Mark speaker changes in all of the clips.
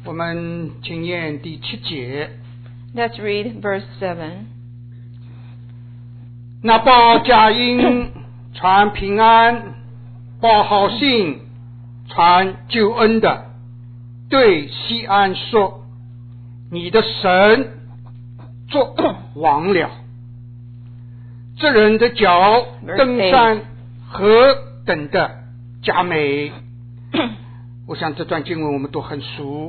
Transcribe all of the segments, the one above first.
Speaker 1: 我们请念第7节。
Speaker 2: Let's read verse 7.
Speaker 1: 那报佳音传平安，报好信传救恩的，对西安说：你的神作王了。这人的脚登山何等的佳美。我想这段经文我们都很熟。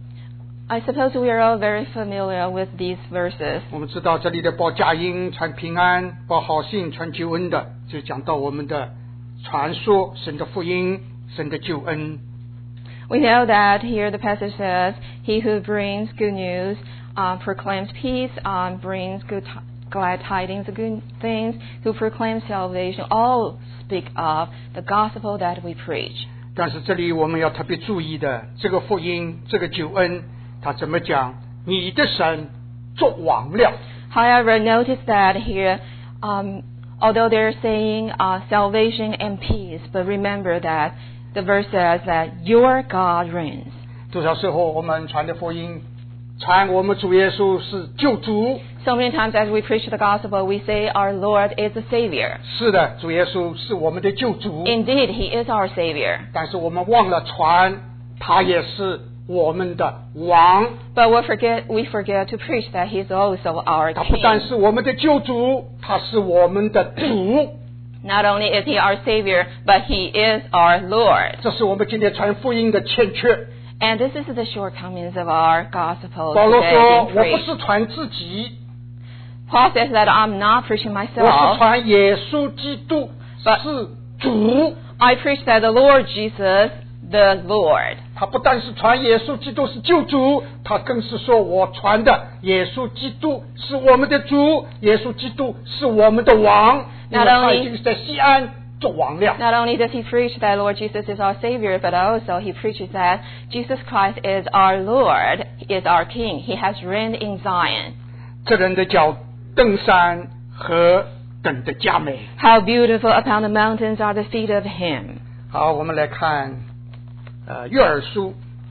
Speaker 2: I suppose we are all very familiar with these verses.
Speaker 1: 我们知道这里的报佳音传平安，报好信传救恩的，就讲到我们的传说神的福音，神的救恩。
Speaker 2: We know that here the passage says, He who brings good news proclaims peace, brings glad tidings of good things, who proclaims salvation, all speak of the gospel that we preach.
Speaker 1: 但是这里我们要特别注意的，这个福音，这个救恩，他怎么讲？你的神作王了。
Speaker 2: However, notice that here, although they're saying salvation and peace, but remember that the verse says that your God reigns.
Speaker 1: 多少时候我们传的福音，传我们主耶稣是救主。
Speaker 2: So many times as we preach the gospel, we say our Lord is a Savior.
Speaker 1: 是的，主耶稣是我们的救主。
Speaker 2: Indeed, He is our Savior.
Speaker 1: 但是我们忘了传，他也是我们的王。
Speaker 2: But we forget to preach that He's also our
Speaker 1: 他不但
Speaker 2: King.
Speaker 1: 是我们的救主，他是我们的主。
Speaker 2: Not only is He our Savior, but He is our Lord.
Speaker 1: 这是我们今天传福音的欠缺。
Speaker 2: And this is the shortcomings of our gospel
Speaker 1: 保罗
Speaker 2: today
Speaker 1: 说：“
Speaker 2: being
Speaker 1: 我不
Speaker 2: preached.
Speaker 1: 是传自己，
Speaker 2: Paul says that I'm not preaching
Speaker 1: 我是
Speaker 2: myself.
Speaker 1: 传耶稣基督
Speaker 2: But-
Speaker 1: 是主。
Speaker 2: I preach that the Lord Jesus, the Lord.
Speaker 1: 他不但是传耶稣基督是救主，他更是说我传的耶稣基督是我们的主，耶稣基督是我们的王，因为
Speaker 2: Not only-
Speaker 1: 他已经在西安做王了。
Speaker 2: Not only does he preach that Lord Jesus is our Savior, but also he preaches that Jesus Christ is our Lord, is our King. He has reigned in Zion.
Speaker 1: 这人的脚登山何等的佳美。
Speaker 2: How beautiful upon the mountains are the feet of him.
Speaker 1: 好，我们来看约珥书，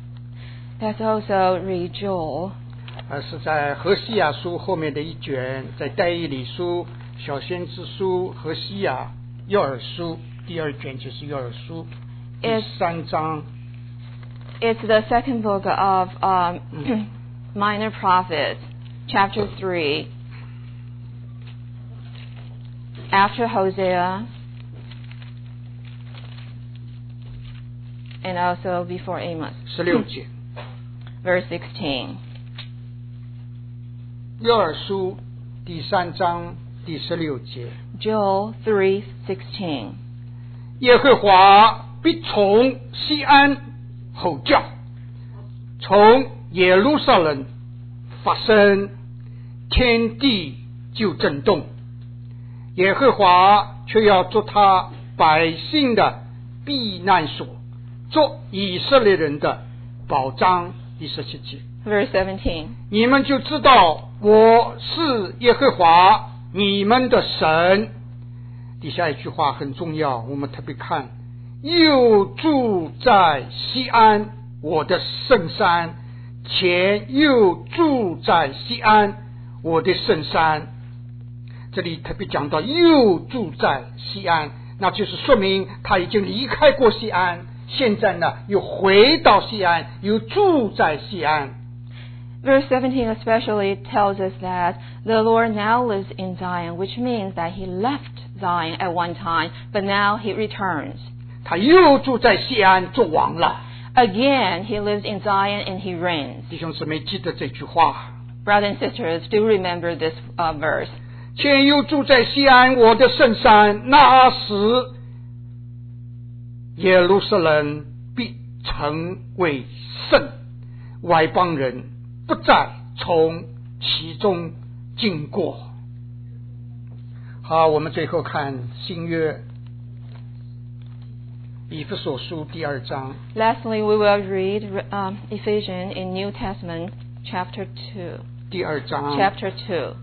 Speaker 2: Let's also read Joel.
Speaker 1: 是在何西亚书后面的一卷，在但以理书、小先知书、何西亚、约珥书第2卷就是约珥书第
Speaker 2: It's-
Speaker 1: 3章。
Speaker 2: It's the second book of Minor Prophets, chapter 3. After Hosea, and also before Amos.
Speaker 1: 16节，
Speaker 2: Verse 16.
Speaker 1: 约珥书第3章第16节，
Speaker 2: Joel 3:16.
Speaker 1: 耶和华必从西安吼叫，从耶路撒冷发声，天地就震动。耶和华却要做他百姓的避难所，做以色列人的保障。第17节，
Speaker 2: Verse 17.
Speaker 1: 你们就知道我是耶和华你们的神。底下一句话很重要，我们特别看，又住在西安我的圣山前，又住在西安我的圣山。这里特别讲到又住在西安，那就是说明他已经离开过西安，现在呢又回到西安，又住在西安。
Speaker 2: Verse 17 especially tells us that the Lord now lives in Zion, which means that he left Zion at one time, but now he returns.
Speaker 1: 他又住在西安做王了。
Speaker 2: Again, he lives in Zion and he reigns.
Speaker 1: 弟兄姊妹记得这句话，
Speaker 2: Brothers and sisters, do remember this verse.
Speaker 1: 且又住在西安我的圣山，那时耶路撒冷必成为圣，外邦人不再从其中经过。好，我们最后看新约以弗所书第2章。
Speaker 2: Lastly, we will read Ephesians in New Testament, chapter 2.
Speaker 1: 第2章
Speaker 2: Chapter 2.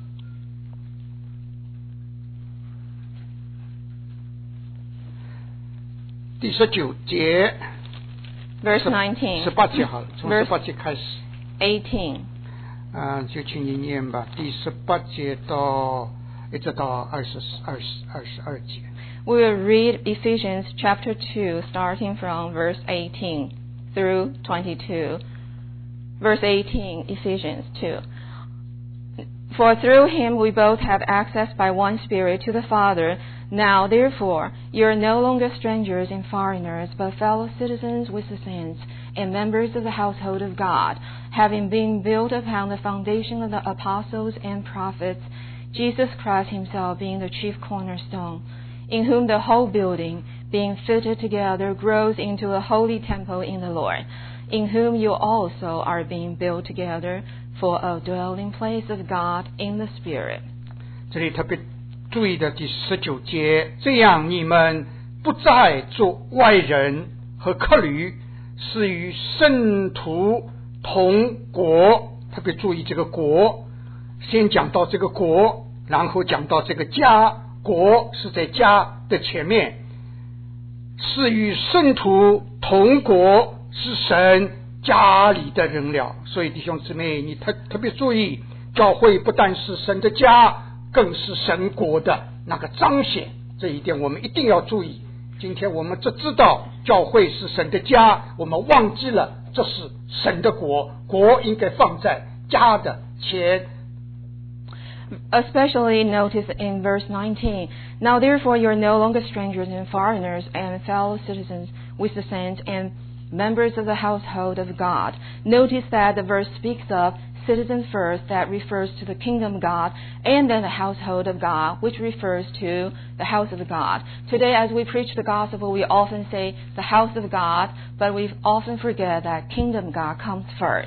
Speaker 1: 第19节，
Speaker 2: Verse 19.
Speaker 1: 18节好了，从
Speaker 2: Verse
Speaker 1: 18节开始。
Speaker 2: 18.
Speaker 1: 就请你念吧，第18节一直到22节。
Speaker 2: We will read Ephesians chapter 2, starting from verse 18 through 22. Verse 18, Ephesians 2. For through him we both have access by one Spirit to the Father. Now, therefore, you are no longer strangers and foreigners, but fellow citizens with the saints and members of the household of God, having been built upon the foundation of the apostles and prophets, Jesus Christ himself being the chief cornerstone, in whom the whole building, being fitted together, grows into a holy temple in the Lord, in whom you also are being built together for a dwelling place of God in the Spirit.
Speaker 1: 这里特别注意的第19节，这样你们不再做外人和客旅，是与圣徒同国。特别注意这个国，先讲到这个国，然后讲到这个家，国是在家的前面，是与圣徒同国，是神家里的人了。所以弟兄姊妹，你特别注意，教会不但是神的家，更是神国的那个彰显，这一点我们一定要注意。今天我们只知道教会是神的家，我们忘记了这是神的国，国应该放在家的前。
Speaker 2: Especially notice in verse 19. Now therefore you are no longer strangers and foreigners and fellow citizens with the saints and members of the household of God. Notice that the verse speaks of citizen first, that refers to the kingdom of God, and then the household of God, which refers to the house of God. Today, as we preach the gospel, we often say the house of God, but we often forget that kingdom of God comes first.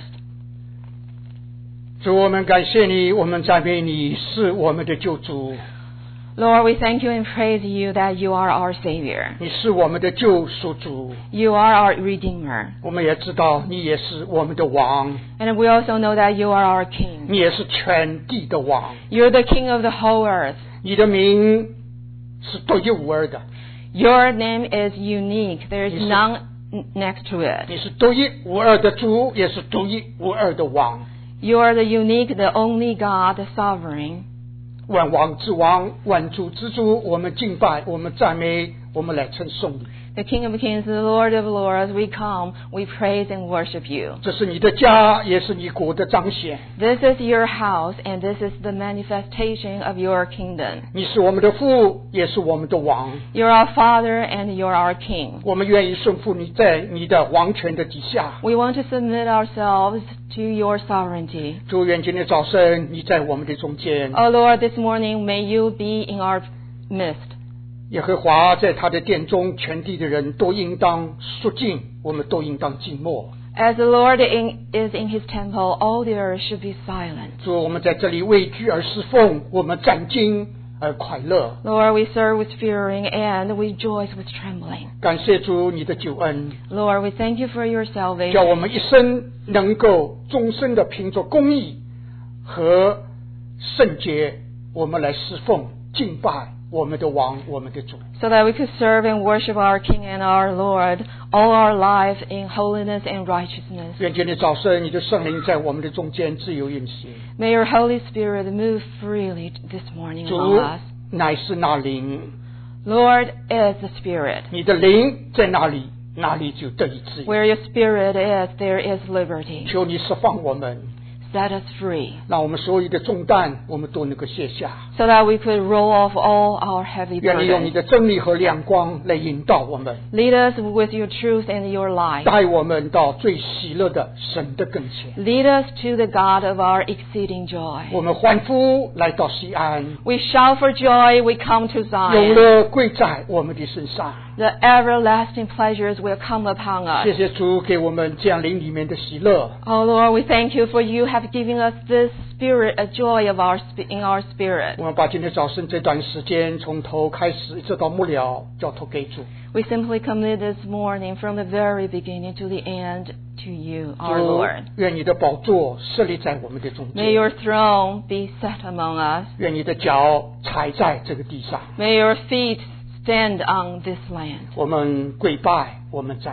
Speaker 1: 主，我们感谢你，我们赞美你，是我们的救主。
Speaker 2: Lord, we thank you and praise you that you are our Savior.
Speaker 1: 你是我们的救赎主。
Speaker 2: You are our Redeemer.
Speaker 1: 我们也知道你也是我们的王，
Speaker 2: And we also know that you are our King.
Speaker 1: 你也是全地的王。
Speaker 2: You're the King of the whole earth.
Speaker 1: 你的名是独一无二的，
Speaker 2: Your name is unique. There is
Speaker 1: Yes, sir.
Speaker 2: none next to it.
Speaker 1: 你是独一无二的主，也是独一无二的王。
Speaker 2: You are the unique, the only God, the sovereign.
Speaker 1: 万王之王，万主之主，我们敬拜，我们赞美，我们来称颂你。
Speaker 2: The King of kings, the Lord of lords, we come, we praise and worship you.
Speaker 1: 这是你的家，也是你国的彰显。
Speaker 2: This is your house, and this is the manifestation of your kingdom.
Speaker 1: 你是我们的父，也是我们的王。
Speaker 2: You're our Father, and you're our King.
Speaker 1: 我们愿意顺服你在你的王权的底下。
Speaker 2: We want to submit ourselves to your sovereignty.
Speaker 1: 主，愿今天早晨你在我们的中间。
Speaker 2: Oh Lord, this morning may you be in our midst.
Speaker 1: 耶和华在他的殿中，全地的人都应当肃静，我们都应当静默。
Speaker 2: As the Lord is in his temple, all the earth should be silent.
Speaker 1: 主，我们在这里畏惧而侍奉，我们战惊而快乐。
Speaker 2: Lord, we serve with fearing and we rejoice with trembling.
Speaker 1: 感谢主你的救恩，
Speaker 2: Lord, we thank you for your
Speaker 1: 叫
Speaker 2: salvation.
Speaker 1: 我们一生能够终身的凭着公义和圣洁，我们来侍奉敬拜我们的王，我们的主。
Speaker 2: So that we could serve and worship our King and our Lord all our life in holiness and righteousness.
Speaker 1: 愿今天早晨你的圣灵在我们的中间自由运行。
Speaker 2: May your Holy Spirit move freely this morning
Speaker 1: 主
Speaker 2: among us.
Speaker 1: 乃是那灵，
Speaker 2: Lord is the Spirit.
Speaker 1: 你的灵在哪里，哪里就得以自由。
Speaker 2: Where your Spirit is, there is liberty.
Speaker 1: 求你释放我们，
Speaker 2: Set us free.
Speaker 1: 让我们所有的重担我们都能够卸下。
Speaker 2: So that we could roll off all our heavy
Speaker 1: 愿你用你
Speaker 2: burdens.
Speaker 1: 的真理和亮光来引导我们，
Speaker 2: Lead us with your truth and your light.
Speaker 1: 带我们到最喜乐的神的跟前。
Speaker 2: Lead us to the God of our exceeding joy.
Speaker 1: 我们欢呼来到西安，
Speaker 2: We shout for joy, we come to
Speaker 1: 永
Speaker 2: Zion.
Speaker 1: 乐归在我们的身上。
Speaker 2: The everlasting pleasures will come upon us.
Speaker 1: 谢谢主给我们这样灵里面的喜乐。
Speaker 2: Oh Lord, we thank you for you have given us this spirit, a joy of in our spirit.
Speaker 1: 我们把今天早晨这段时间从头开始一直到末了交托给主。
Speaker 2: We simply commit this morning from the very beginning to the end to you, our
Speaker 1: 主
Speaker 2: Lord.
Speaker 1: 愿你的宝座设立在我们的中
Speaker 2: May
Speaker 1: 间，
Speaker 2: your throne be set among us.
Speaker 1: 愿你的脚踩在这个地上。
Speaker 2: May your feet stand on this land.
Speaker 1: 我们跪拜，我们赞美。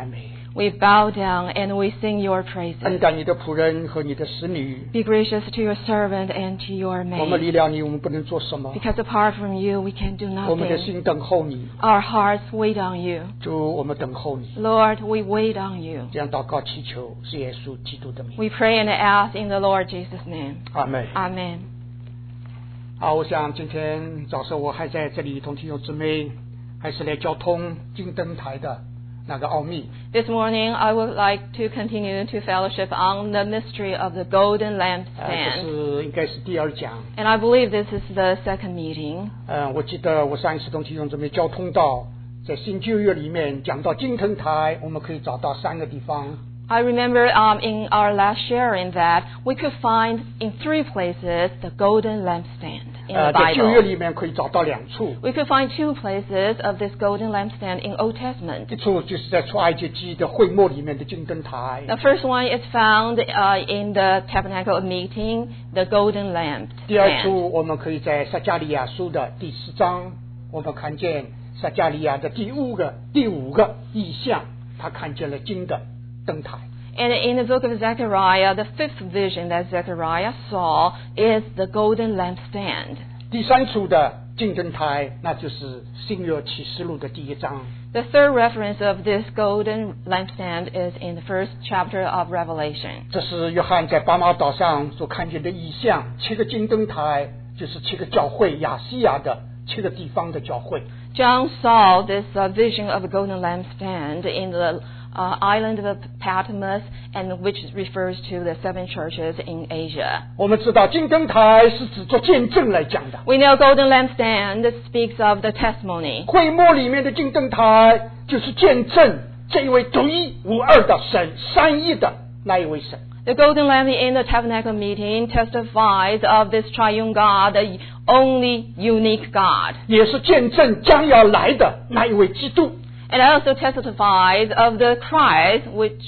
Speaker 2: We bow down and we sing your
Speaker 1: 恩
Speaker 2: praises.
Speaker 1: 待你的仆人和你的使女。
Speaker 2: Be gracious to your servant and to your
Speaker 1: 我们
Speaker 2: maid.
Speaker 1: 离了你，我们不能做什么。
Speaker 2: Because apart from you, we can do
Speaker 1: 我们的
Speaker 2: nothing.
Speaker 1: 心等候你，
Speaker 2: Our hearts wait on you.
Speaker 1: 主，我们等候你。
Speaker 2: Lord, we wait on you.
Speaker 1: 这样祷告祈求是耶稣基督的名。
Speaker 2: We pray and ask in the Lord Jesus' name.
Speaker 1: 阿门。
Speaker 2: Amen.
Speaker 1: 好，我想今天早上我还在这里同弟兄姊妹，还是来交通金灯台的那个奥秘。
Speaker 2: This morning, I would like to continue to fellowship on the mystery of the golden
Speaker 1: 这
Speaker 2: lampstand.
Speaker 1: 是应该是第二讲。
Speaker 2: And I believe this is the second meeting.
Speaker 1: 我记得我上一次同弟兄姊妹交通到，在新旧约里面讲到金灯台，我们可以找到3个地方。
Speaker 2: I remember in our last sharing that we could find in 3 places the golden lampstand in the
Speaker 1: 在旧约
Speaker 2: Bible.
Speaker 1: 里面可以找到2处，
Speaker 2: We could find 2 places of this golden lampstand in Old Testament.
Speaker 1: 一处就是在出埃及记的会幕里面的金灯台，
Speaker 2: The first one is found in the tabernacle of meeting, the golden
Speaker 1: 第二
Speaker 2: lampstand.
Speaker 1: 处我们可以在撒迦利亚书的第10章，我们看见撒迦利亚的第五个异象，他看见了金的灯台。
Speaker 2: And in the book of Zechariah, the 5th vision that Zechariah saw is the golden lampstand.
Speaker 1: 第3处的金灯台，那就是新约启示录的第1章。
Speaker 2: The third reference of this golden lampstand is in the first chapter of Revelation.
Speaker 1: 这是约翰在巴马岛上所看见的异象，7个金灯台就是7个教会，亚细亚的7个地方的教会。
Speaker 2: John saw this vision of a golden lampstand in the island of Patmos, and which refers to the 7 churches in Asia.
Speaker 1: 我们知道金灯台是指做见证来讲的，
Speaker 2: We know golden lampstand speaks of the testimony.
Speaker 1: 会幕里面的金灯台就是见证这一位独一无二的神，三一的那一位神。
Speaker 2: The golden lamp in the tabernacle meeting testifies of this triune God, the only unique God.
Speaker 1: 也是见证将要来的那一位基督。
Speaker 2: And also testifies of the Christ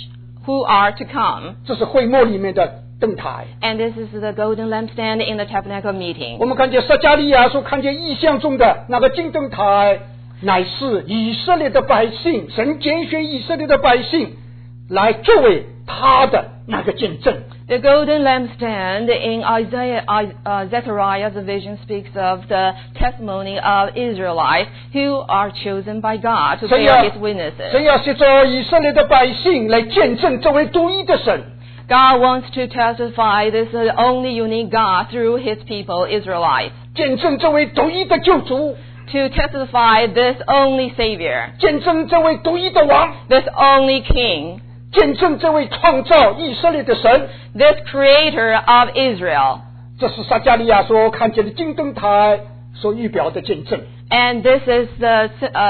Speaker 2: who are to come.
Speaker 1: 这是会幕里面的灯台。
Speaker 2: And this is the golden lampstand in the tabernacle meeting.
Speaker 1: 我们看见撒迦利亚所看见异象中的那个金灯台，乃是以色列的百姓，神拣选以色列的百姓来作为他的那个见证。
Speaker 2: The golden lampstand in Zechariah's vision speaks of the testimony of Israelites who are chosen by God to
Speaker 1: 神
Speaker 2: bear
Speaker 1: 要
Speaker 2: His witnesses.
Speaker 1: 神要借着以色列的百姓来见证这位独一的神。
Speaker 2: God wants to testify this only unique God through His people, Israelites.
Speaker 1: 见证这位独一的救主，
Speaker 2: To testify this only Savior,
Speaker 1: 见证这位独一的王，
Speaker 2: this only King,
Speaker 1: 见证这位创造以色列的神。
Speaker 2: this Creator of Israel.
Speaker 1: 这是撒迦利亚所看见的金灯台所预表的见证。
Speaker 2: And this is the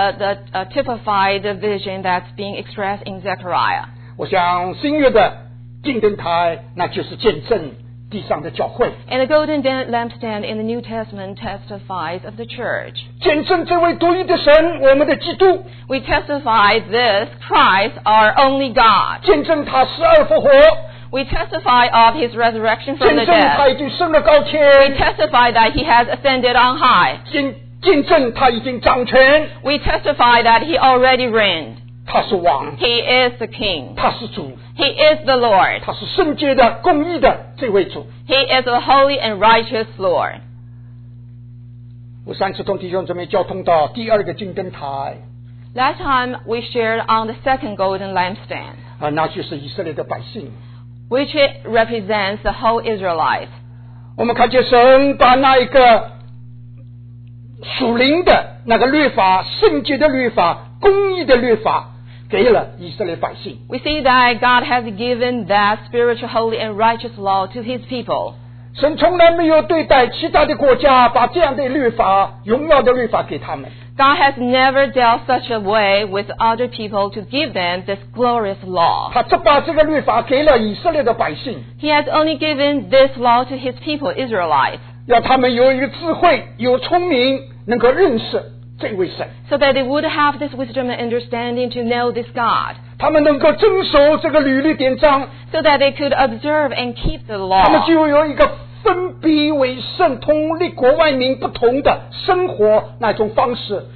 Speaker 2: typified vision that's being expressed in Zechariah.
Speaker 1: 我想新约的金灯台，那就是见证地上的教会，
Speaker 2: And the golden lampstand in the New Testament testifies of the church.
Speaker 1: 见证这位独一的神，我们的基督，
Speaker 2: We testify this Christ, our only God.
Speaker 1: 见证他死而复活，
Speaker 2: We testify of His resurrection from
Speaker 1: 见
Speaker 2: the
Speaker 1: 证他
Speaker 2: dead.
Speaker 1: 已经升了高
Speaker 2: We
Speaker 1: 天，
Speaker 2: testify that He has ascended on high.
Speaker 1: 见证他已经掌权，
Speaker 2: We testify that He already reigned.
Speaker 1: 他是王，
Speaker 2: He is the King.
Speaker 1: 他是主，
Speaker 2: He is the Lord.
Speaker 1: 他是圣洁的、公义的这位主。
Speaker 2: He is the holy and righteous Lord.
Speaker 1: 我上次同弟兄姊妹交通到第2个金灯台
Speaker 2: Last time we shared on the second golden lampstand,
Speaker 1: 那就是以色列的百姓。
Speaker 2: which represents the whole Israelites.
Speaker 1: 我们看见神把那一个属灵的那个律法、圣洁的律法、公义的律法给了以色列百姓。
Speaker 2: We see that God has given that spiritual, holy, and righteous law to His people.
Speaker 1: 神从来没有对待其他的国家把这样的律法、荣耀的律法给他们。
Speaker 2: God has never dealt such a way with other people to give them this glorious law.
Speaker 1: 他只把这个律法给了以色列的百姓，
Speaker 2: He has only given this law to His people, Israelites,
Speaker 1: 要他们有一个智慧、有聪明，能够认识这位神。
Speaker 2: so that they would have this wisdom and understanding to know this God,
Speaker 1: 他们能够遵守这个律典章，
Speaker 2: so that they could observe and keep the
Speaker 1: 他们
Speaker 2: law.
Speaker 1: 就有一个分别为圣，同列国外民不同的生活那种方式。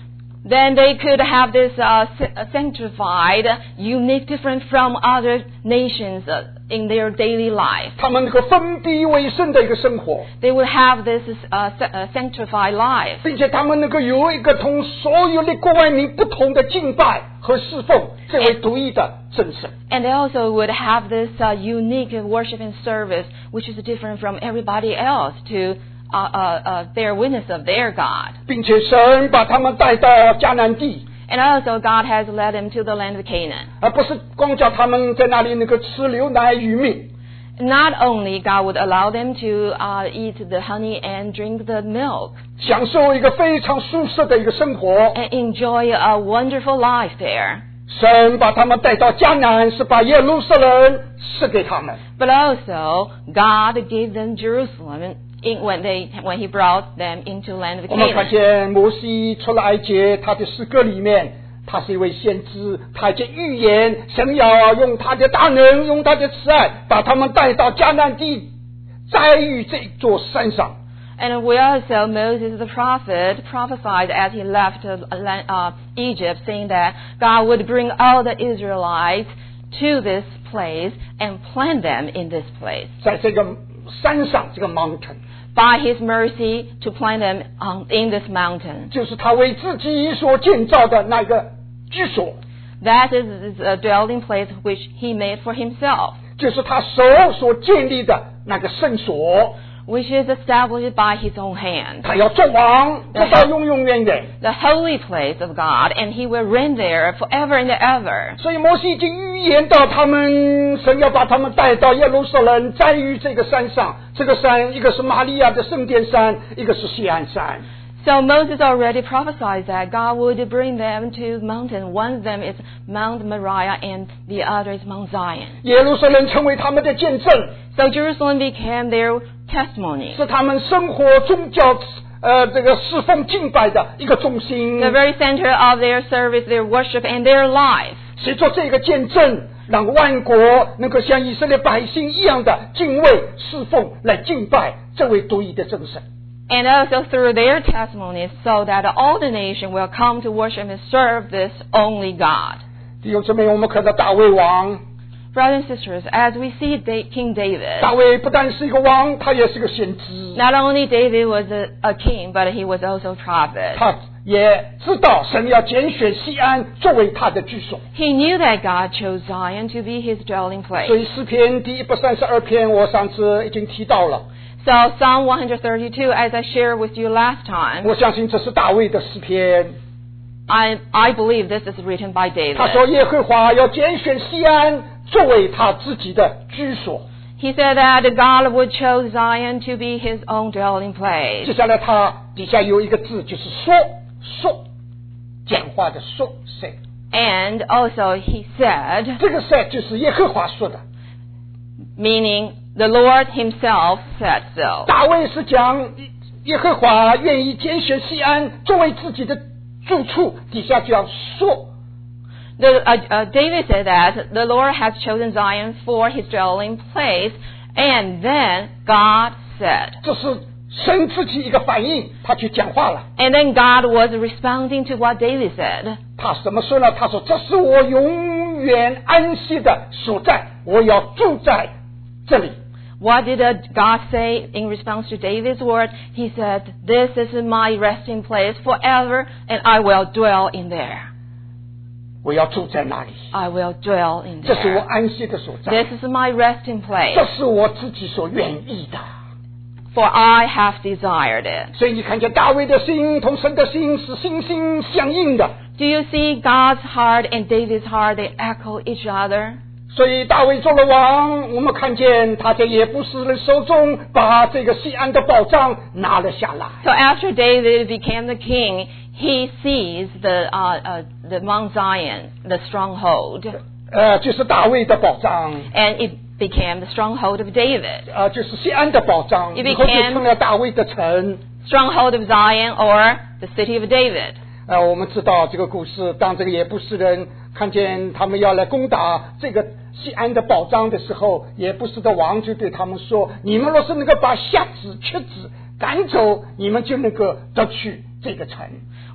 Speaker 2: then they could have this sanctified, unique, different from other nations in their daily life.
Speaker 1: 他们能够分别为圣的一个生活，
Speaker 2: They would have this sanctified life.
Speaker 1: 并且他们能够有一个同所有的国外民不同的敬拜和侍奉，这位独一的真神。
Speaker 2: And they also would have this unique worship and service, which is different from everybody else to bear witness of their God.
Speaker 1: 并且神把他们带到迦南地，
Speaker 2: And also God has led them to the land of Canaan.
Speaker 1: 而不是光叫他们在那里能够吃牛奶与蜜，
Speaker 2: Not only God would allow them to eat the honey and drink the milk
Speaker 1: 享受一个非常舒适的一个生活。
Speaker 2: and enjoy a wonderful life there,
Speaker 1: 神把他们带到迦南，是把耶路撒冷赐给他们。
Speaker 2: but also God gave them Jerusalem when He brought them into land of
Speaker 1: 我们看
Speaker 2: Canaan.
Speaker 1: 见摩西出了埃及，他的诗歌里面，他是一位先知，他就预言神要用他的大能，用他的慈爱，把他们带到迦南地，栽于这座山上。
Speaker 2: And we also, Moses the prophet prophesied as he left Egypt, saying that God would bring all the Israelites to this place and plant them in this place.
Speaker 1: 在这个山上，这个 mountain，
Speaker 2: By His mercy to plant them in this mountain.
Speaker 1: 就是他为自己所建造的那个居所，
Speaker 2: That is a dwelling place which He made for Himself,
Speaker 1: 就是他手所建立的那个圣所。
Speaker 2: which is established by His own hand.
Speaker 1: 他要做王，直到永永远远。
Speaker 2: The holy place of God, and He will reign there forever and ever.
Speaker 1: 所以摩西已经预言到他们，神要把他们带到耶路撒冷，栽于这个山上。这个山，一个是玛利亚的圣殿山，一个是锡安山。
Speaker 2: So Moses already prophesied that God would bring them to mountain. One of them is Mount Moriah and the other is Mount Zion.
Speaker 1: 耶路撒冷成为他们的见证，
Speaker 2: So Jerusalem became their testimony.
Speaker 1: 是他们生活宗教这个侍奉敬拜的一个中心。
Speaker 2: The very center of their service, their worship, and their life.
Speaker 1: 随着这个见证，让万国能够像以色列百姓一样的敬畏、侍奉来敬拜这位独一的真神。
Speaker 2: And also through their testimonies, so that all the nation will come to worship and serve this only God.
Speaker 1: 弟兄姊妹，我们看到大卫王，
Speaker 2: Brothers and sisters, as we see King David,
Speaker 1: 大卫不但是一个王，他也是个先知。
Speaker 2: not only David was a king, but he was also a prophet.
Speaker 1: 他也知道神要拣选锡安作为他的居所，
Speaker 2: He knew that God chose Zion to be his dwelling
Speaker 1: 所
Speaker 2: place.
Speaker 1: 以诗篇第132篇我上次已经提到了，
Speaker 2: So Psalm 132, as I shared with you last time,
Speaker 1: 我相信这是大卫的诗篇。
Speaker 2: I believe this is written by
Speaker 1: 他说
Speaker 2: David.
Speaker 1: 耶和华要拣选锡安作为他自己的居所。
Speaker 2: He said that God would choose Zion to be his own dwelling
Speaker 1: 接
Speaker 2: place.
Speaker 1: 下来他底下有一个字，就是说，讲话的说 say，
Speaker 2: And also he said,
Speaker 1: 这个 say 就是耶和华说的。
Speaker 2: meaning the Lord himself said so.
Speaker 1: 大卫是讲耶和华愿意拣选锡安作为自己的住处，底下就要说。
Speaker 2: David said that the Lord has chosen Zion for his dwelling place, and then God said.
Speaker 1: 这是神自己一个反应，他去讲话了。
Speaker 2: And then God was responding to what David said.
Speaker 1: 他怎么说呢？他说：“这是我永远安息的所在，我要住在这里。”
Speaker 2: What did God say in response to David's word? He said, "This is my resting place forever, and I will dwell in there.
Speaker 1: 我要住在那里，
Speaker 2: I will dwell in
Speaker 1: 这是我
Speaker 2: there.
Speaker 1: 安息的所在，
Speaker 2: This is my resting
Speaker 1: 这
Speaker 2: place,
Speaker 1: 是我自己所愿意的。
Speaker 2: for I have desired it."
Speaker 1: 所以你看见大卫的心同神的心是心心相印的。
Speaker 2: Do you see God's heart and David's heart? They echo each other.
Speaker 1: 所以大卫做了王，我们看见他在耶布斯人手中把这个锡安的宝藏拿了下来。
Speaker 2: So after David became the king, he seized the Mount Zion, the stronghold,
Speaker 1: 就是大卫的宝藏，
Speaker 2: and it became the stronghold of David.
Speaker 1: 就是锡安的宝藏，
Speaker 2: It
Speaker 1: 以后就
Speaker 2: became-
Speaker 1: 成了大卫的城。
Speaker 2: Stronghold of Zion, or the city of David.
Speaker 1: 我们知道这个故事，当这个耶布斯人看见他们要来攻打这个锡安的宝藏的时候，耶布斯的王就对他们说：“你们若是能够把瞎子、瘸子赶走，你们就能够得去这个城。”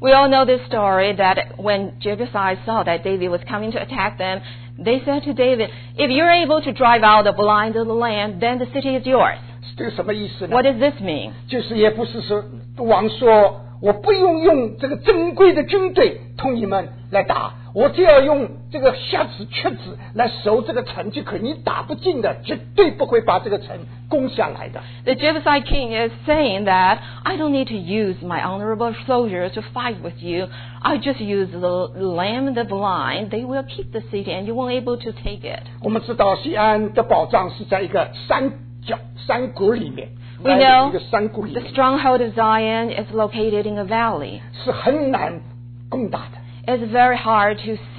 Speaker 2: We all know this story that when Jebusites saw that David was coming to attack them, they said to David, "If you're able to drive out the blind of the land, then the city is yours."
Speaker 1: 这个什么意思呢？
Speaker 2: What does this mean?
Speaker 1: 就是也不是说王说我不用这个珍贵的军队同你们来打，我只要用这个瞎子瘸子来守这个城就可以，你打不进的，绝对不会把这个城攻下来的。
Speaker 2: The Jebusite king is saying that I don't need to use my honorable soldiers to fight with you. I just use the lame, the blind. They will keep the city and you won't able to take it.
Speaker 1: 我们知道西安的宝藏是在一个山谷里面。
Speaker 2: We know
Speaker 1: 一个山谷里
Speaker 2: the
Speaker 1: 面
Speaker 2: stronghold of Zion is located in a valley.
Speaker 1: 是很难攻打的。
Speaker 2: It's very hard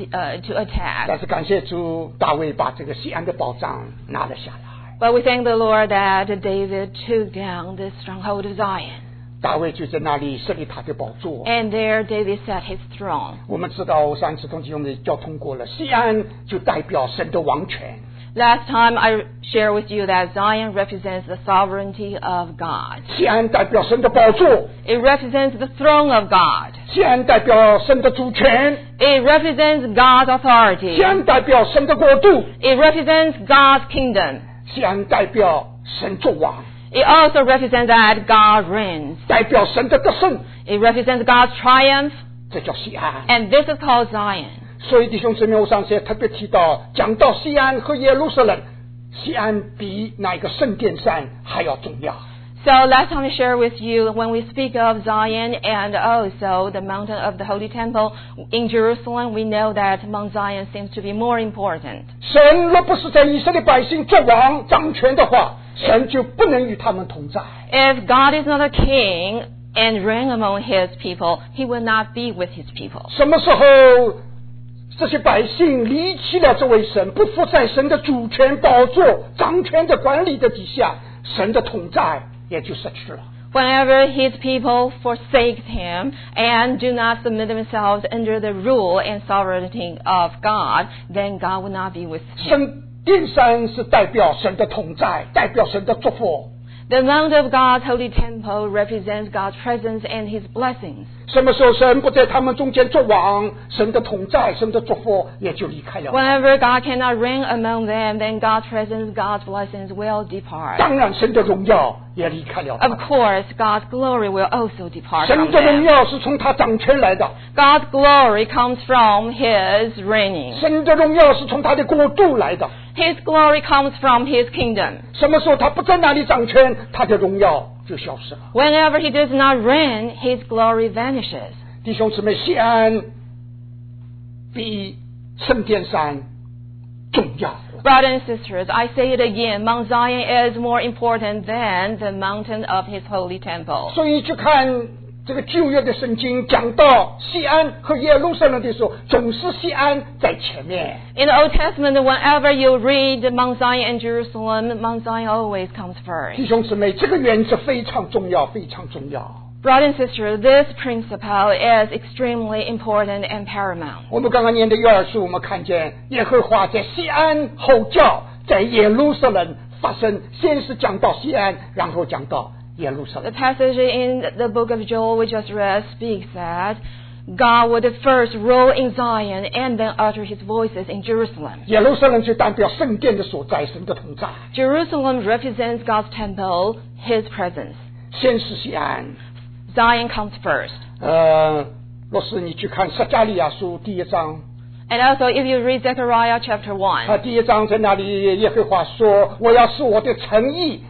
Speaker 2: to attack.
Speaker 1: 但是感谢主，大卫把这个西安的宝藏拿了下来。
Speaker 2: But we thank the Lord that David took down the stronghold of Zion.
Speaker 1: 大卫就在那里设立他的宝座。
Speaker 2: And there David set his throne.
Speaker 1: 我们知道上次同弟兄们交通过了，西安就代表神的王权。
Speaker 2: Last time I shared with you that Zion represents the sovereignty of God.
Speaker 1: 西安代表神的宝座，
Speaker 2: It represents the throne of God.
Speaker 1: 西安代表神的主权，
Speaker 2: It represents God's authority.
Speaker 1: 西安代表神的国度，
Speaker 2: It represents God's kingdom.
Speaker 1: 西安代表神作王，
Speaker 2: It also represents that God reigns.
Speaker 1: 代表神的得胜，
Speaker 2: It represents God's triumph.
Speaker 1: 这叫西安。
Speaker 2: And this is called Zion.
Speaker 1: 所以弟兄姊妹，我上次也特别提到，讲到西安和耶路撒冷，西安比那个圣殿山还要重要。
Speaker 2: So last time I shared with you when we speak of Zion and also the mountain of the Holy Temple in Jerusalem, we know that Mount Zion seems to be more important.
Speaker 1: 神若不是在以色列百姓作王掌权的话，神就不能与他们同在。
Speaker 2: If God is not a king and reign among his people, he will not be with his people.
Speaker 1: 什么时候这些百姓离弃了这位神，不服在神的主权宝座掌权的管理的底下，神的同在也就失去了。
Speaker 2: Whenever his people forsake him and do not submit themselves under the rule and sovereignty of God, then God will not be with him.
Speaker 1: 圣殿山是代表神的同在，代表神的祝福。
Speaker 2: The Mount of God's holy temple represents God's presence and his blessings.
Speaker 1: 什么时候神不在他们中间作王，神的同在、神的祝福也就离开了。
Speaker 2: Whenever God cannot reign among them, then God's presence, God's blessings will depart.
Speaker 1: 当然，神的荣耀也离开了。
Speaker 2: Of course, God's glory will also depart
Speaker 1: 神
Speaker 2: from
Speaker 1: 的荣
Speaker 2: them.
Speaker 1: 耀是从他掌权来的，
Speaker 2: God's glory comes from his reigning.
Speaker 1: 神的荣耀是从他的国度来的。
Speaker 2: His glory comes from his kingdom.
Speaker 1: 什么时候他不在那里掌权，他的荣耀就消失了。
Speaker 2: Whenever he does not reign, his glory vanishes.
Speaker 1: 弟兄姊妹，西安比圣殿山重要。
Speaker 2: Brothers and sisters, I say it again, Mount Zion is more important than the mountain of his holy temple.
Speaker 1: 所以去看这个旧约的圣经，讲到西安和耶路撒冷的时候，总是西安在前面。
Speaker 2: In the Old Testament, whenever you read Mount Zion and Jerusalem, Mount Zion always comes first.
Speaker 1: 弟兄姊妹，这个原则非常重要，非常重要。
Speaker 2: Brothers and sisters, this principle is extremely important and paramount.
Speaker 1: 我们刚刚念的约珥书，我们看见耶和华在西安吼叫，在耶路撒冷发生。先是讲到西安，然后讲到耶路撒
Speaker 2: The
Speaker 1: 冷。
Speaker 2: passage in the book of Joel we just read speaks that God would first rule in Zion and then utter his voices in Jerusalem.
Speaker 1: 耶路撒冷就代表圣殿的所在，神的同在。
Speaker 2: Jerusalem represents God's temple, his presence.
Speaker 1: 先是西安。
Speaker 2: Zion comes first.
Speaker 1: 若是你去看撒迦利亚书第一章，
Speaker 2: And also if you read Zechariah chapter 1,
Speaker 1: 第一章在那里耶和华说：“我要使我的诚意，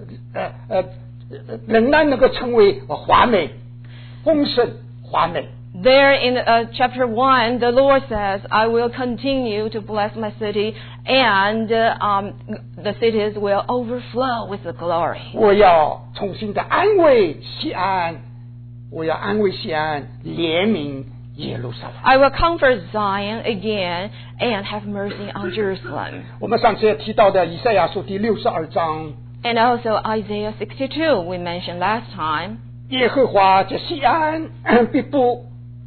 Speaker 1: 仍然能够成为华美、丰盛、华美。”
Speaker 2: there in chapter 1, the Lord says, I will continue to bless my city and the cities will overflow with the glory.
Speaker 1: 我要重新的安慰西安，我要安慰西安，怜悯耶路撒冷。
Speaker 2: I will comfort Zion again and have mercy on Jerusalem.
Speaker 1: 我们上次也提到的以赛亚书第62章，
Speaker 2: And also Isaiah 62 we mentioned last time.
Speaker 1: 耶和华在西安必不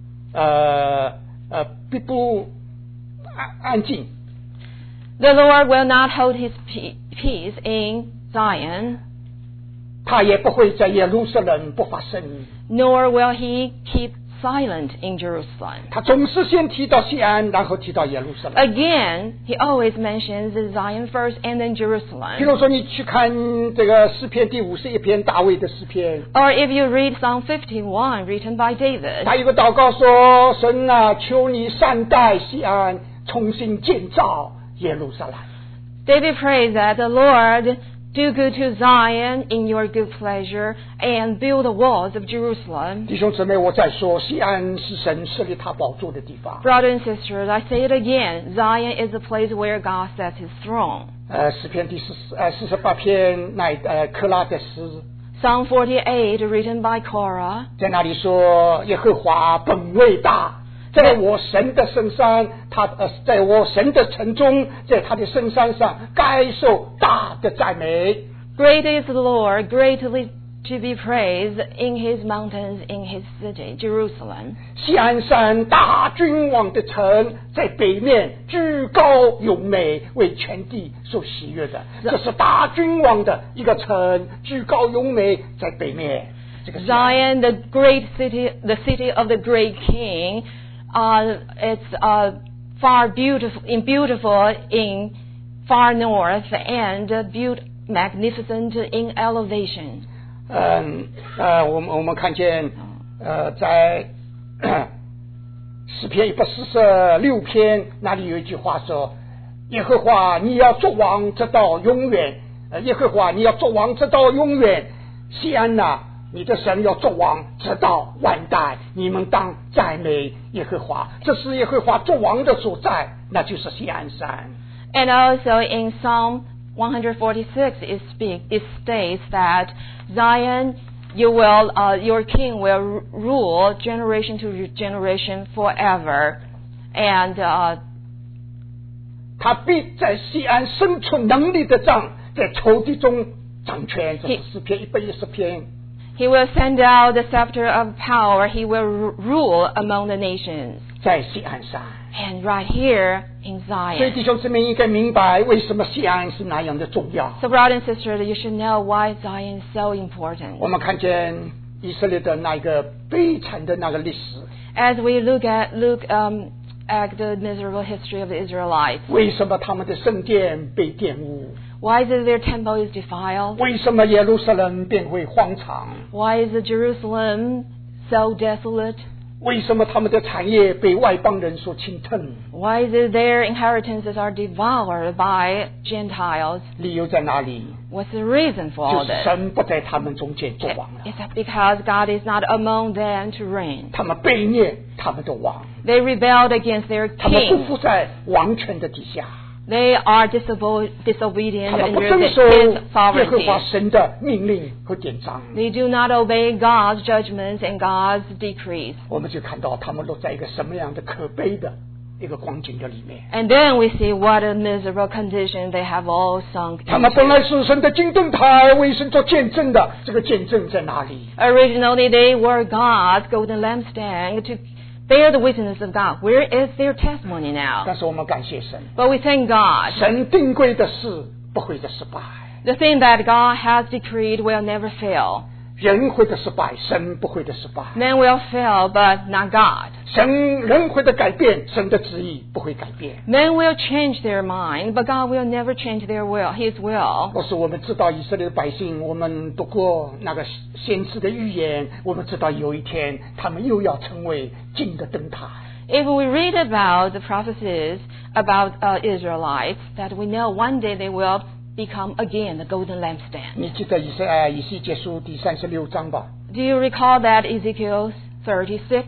Speaker 1: 安静。
Speaker 2: The Lord will not hold his peace in Zion,
Speaker 1: 他也不会在耶路撒冷不发声。
Speaker 2: nor will he keep silent in Jerusalem.
Speaker 1: 他总是先提到西安，然后提到耶路撒冷。
Speaker 2: Again, he always mentions Zion first and then
Speaker 1: 比
Speaker 2: Jerusalem.
Speaker 1: 如说，你去看这个诗篇第51篇大卫的诗篇，
Speaker 2: Or if you read Psalm 51 written by David,
Speaker 1: 他有个祷告说：“神啊，求你善待西安，重新建造耶路撒冷。”
Speaker 2: David prays that the Lord do good to Zion in your good pleasure and build the walls of Jerusalem.
Speaker 1: 弟兄姊妹，我再说，西安是神设立他宝座的地方。
Speaker 2: Brothers and sisters, I say it again, Zion is the place where God sets his throne.
Speaker 1: 诗篇第48篇科拉的诗，
Speaker 2: Psalm 48 written by Korah.
Speaker 1: 在那里说：“耶和华本为大。” 在我神的圣山，在我神的城中，在他的圣山上，该受大的赞美。
Speaker 2: Great is the Lord, greatly to be praised in his mountains, in his city, Jerusalem.
Speaker 1: 西安山大君王的城，在北面居高勇美，为全地所喜悦的。这是大君王的一个城，居高勇美，在北面。这个
Speaker 2: Zion, the great city, the city of the great king. It's far beautiful in far north and magnificent in elevation.
Speaker 1: 我们看见在诗篇146篇那里有一句话说：“耶和华，你要作王直到永远。耶和华，你要作王直到永远。西安哪，你的神要作王直到万代，你们当赞美耶和华。”这是耶和华作王的所在，那就是西安山。
Speaker 2: And also in Psalm 146, it states that Zion, your king will rule generation to generation forever, and
Speaker 1: 他必在西安生出能力的杖，在仇敌中掌权。这是诗篇110篇。
Speaker 2: he will send out the scepter of power. He will rule among the nations.
Speaker 1: 在西安山。
Speaker 2: And right here in
Speaker 1: 所以
Speaker 2: Zion.
Speaker 1: 弟兄姊妹应该明白为什么西安是那样的重要。
Speaker 2: So brothers and sisters, you should know why Zion is so important.
Speaker 1: 我们看见以色列的那个悲惨的那个历史，
Speaker 2: As we look at the miserable history of the Israelites,
Speaker 1: 为什么他们的圣殿被玷污？
Speaker 2: why is it their temple is defiled?
Speaker 1: 为什么耶路撒冷变为荒场？
Speaker 2: Why is Jerusalem so desolate?
Speaker 1: 为什么他们的产业被外邦人所侵吞？
Speaker 2: Why is it their inheritances are devoured by Gentiles?
Speaker 1: 理由在哪里？
Speaker 2: What's the reason for
Speaker 1: 就
Speaker 2: all
Speaker 1: 是
Speaker 2: this?
Speaker 1: 神不在他们中间作王了，
Speaker 2: It's because God is not among them to reign.
Speaker 1: 他们背逆他们的王，
Speaker 2: They rebelled against their
Speaker 1: 他们不
Speaker 2: king.
Speaker 1: 服在王权的底下，
Speaker 2: They are disobedient
Speaker 1: 他们不
Speaker 2: under
Speaker 1: 遵守
Speaker 2: his
Speaker 1: 耶和华
Speaker 2: sovereignty.
Speaker 1: 神的命令和典章。
Speaker 2: They do not obey God's judgments and God's decrees.
Speaker 1: 我们就看到他们落在一个什么样的可悲的一个光景的里面。
Speaker 2: And then we see what a miserable condition they have all sunk
Speaker 1: 他们本来
Speaker 2: into.
Speaker 1: 是神的金灯台，为神做见证的，这个见证在哪里？
Speaker 2: Originally, they were God's golden lampstand to bear the witness of God. Where is their testimony now?
Speaker 1: 但是我们感谢神，
Speaker 2: But we thank God.
Speaker 1: 神定规的事不会的失败，
Speaker 2: The thing that God has decreed will never fail.
Speaker 1: 人会的失败，神不会的失败。
Speaker 2: Men will fail, but not God.
Speaker 1: 人会的改变，神的旨意不会改变。
Speaker 2: Men will change their mind, but God will never change their will, His will.
Speaker 1: 若是我们知道以色列的百姓，我们读过那个先知的预言，我们知道有一天他们又要成为金的灯台。
Speaker 2: If we read about the prophecies about Israelites, that we know one day they will become again the golden lampstand.
Speaker 1: 你记得以西结书第36章吧？
Speaker 2: Do you recall that Ezekiel 36?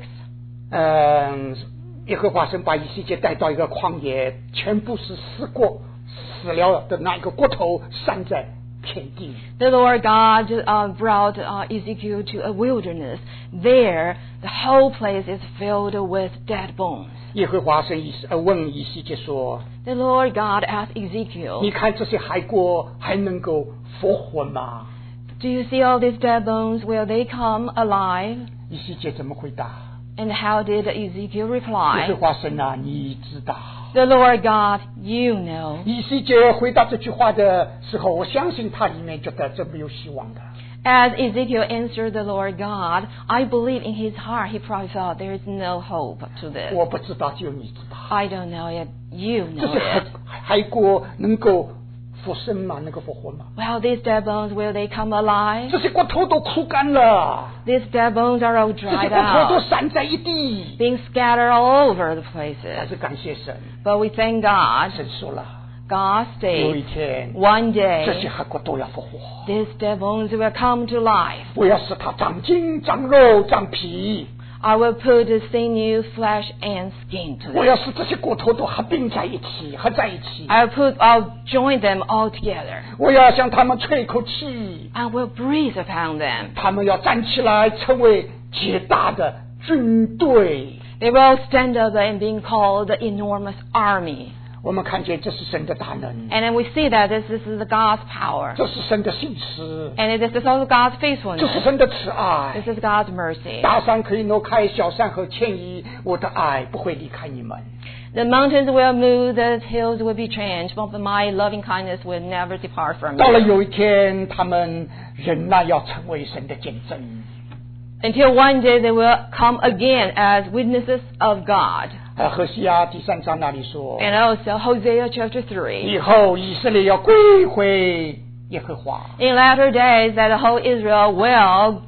Speaker 1: 耶和华神把以西结带到一个旷野，全部是死了的那一个骨头散在遍地。
Speaker 2: The Lord God brought Ezekiel to a wilderness. There, the whole place is filled with dead bones.
Speaker 1: 耶和华神问以西结说
Speaker 2: The Lord God asked：“ Ezekiel,
Speaker 1: 你看这些骸骨还能够复活吗？
Speaker 2: do you see all these dead bones? Will they come alive?”
Speaker 1: 以西结怎么回答？
Speaker 2: And how did Ezekiel
Speaker 1: 耶和
Speaker 2: reply?
Speaker 1: 华神啊，你知道。
Speaker 2: The Lord God, you know.
Speaker 1: 以西结回答这句话的时候，我相信他里面觉得这没有希望的。
Speaker 2: As Ezekiel answered the Lord God, I believe in his heart he probably thought there is no hope to this.
Speaker 1: 我不知道，只有你知道。
Speaker 2: I don't know it. You
Speaker 1: 这
Speaker 2: know
Speaker 1: 些
Speaker 2: it.
Speaker 1: 骸骨能够复生吗？能够复活吗？
Speaker 2: Well, these dead bones, will they come alive?
Speaker 1: 这些骨头都枯干了，
Speaker 2: These dead bones are all
Speaker 1: 这些
Speaker 2: dried
Speaker 1: 骨头都
Speaker 2: out,
Speaker 1: 散在一地。
Speaker 2: being scattered all over the
Speaker 1: 但
Speaker 2: places.
Speaker 1: 是感谢神，
Speaker 2: But we thank God.
Speaker 1: 神说了，
Speaker 2: God
Speaker 1: 有一
Speaker 2: states,
Speaker 1: 天
Speaker 2: one
Speaker 1: 这些
Speaker 2: day,
Speaker 1: 骸骨都要复活。
Speaker 2: these dead bones will come to life.
Speaker 1: 我要使它长筋、长肉、长皮。
Speaker 2: I will put the sinew, flesh, and skin to
Speaker 1: 我
Speaker 2: them.
Speaker 1: 要使这些骨头都合并在一起，合在一起。
Speaker 2: I'll join them all together.
Speaker 1: 我要向他们吹一口气，
Speaker 2: I will breathe upon them.
Speaker 1: 他们要站起来，成为极大的军队。
Speaker 2: They will stand up and being called the enormous army.
Speaker 1: 我们看见这是神的大能，
Speaker 2: And then we see that this is the God's power.
Speaker 1: 这是神的信实，
Speaker 2: And this is also God's
Speaker 1: 这是
Speaker 2: faithfulness.
Speaker 1: 神的慈爱。
Speaker 2: This is God's mercy.
Speaker 1: 大山可以挪开，小山和迁移，我的爱不会离开你们。
Speaker 2: The mountains will move, the hills will be changed, but my loving kindness will never depart from
Speaker 1: 到了
Speaker 2: you.
Speaker 1: 有一天，他们仍然要成为神的见证。
Speaker 2: Until one day they will come again as witnesses of God.
Speaker 1: 何西阿第3章那里说，
Speaker 2: And also Hosea chapter 3.
Speaker 1: 以后以色列要归回耶和华。
Speaker 2: In latter days that the whole Israel will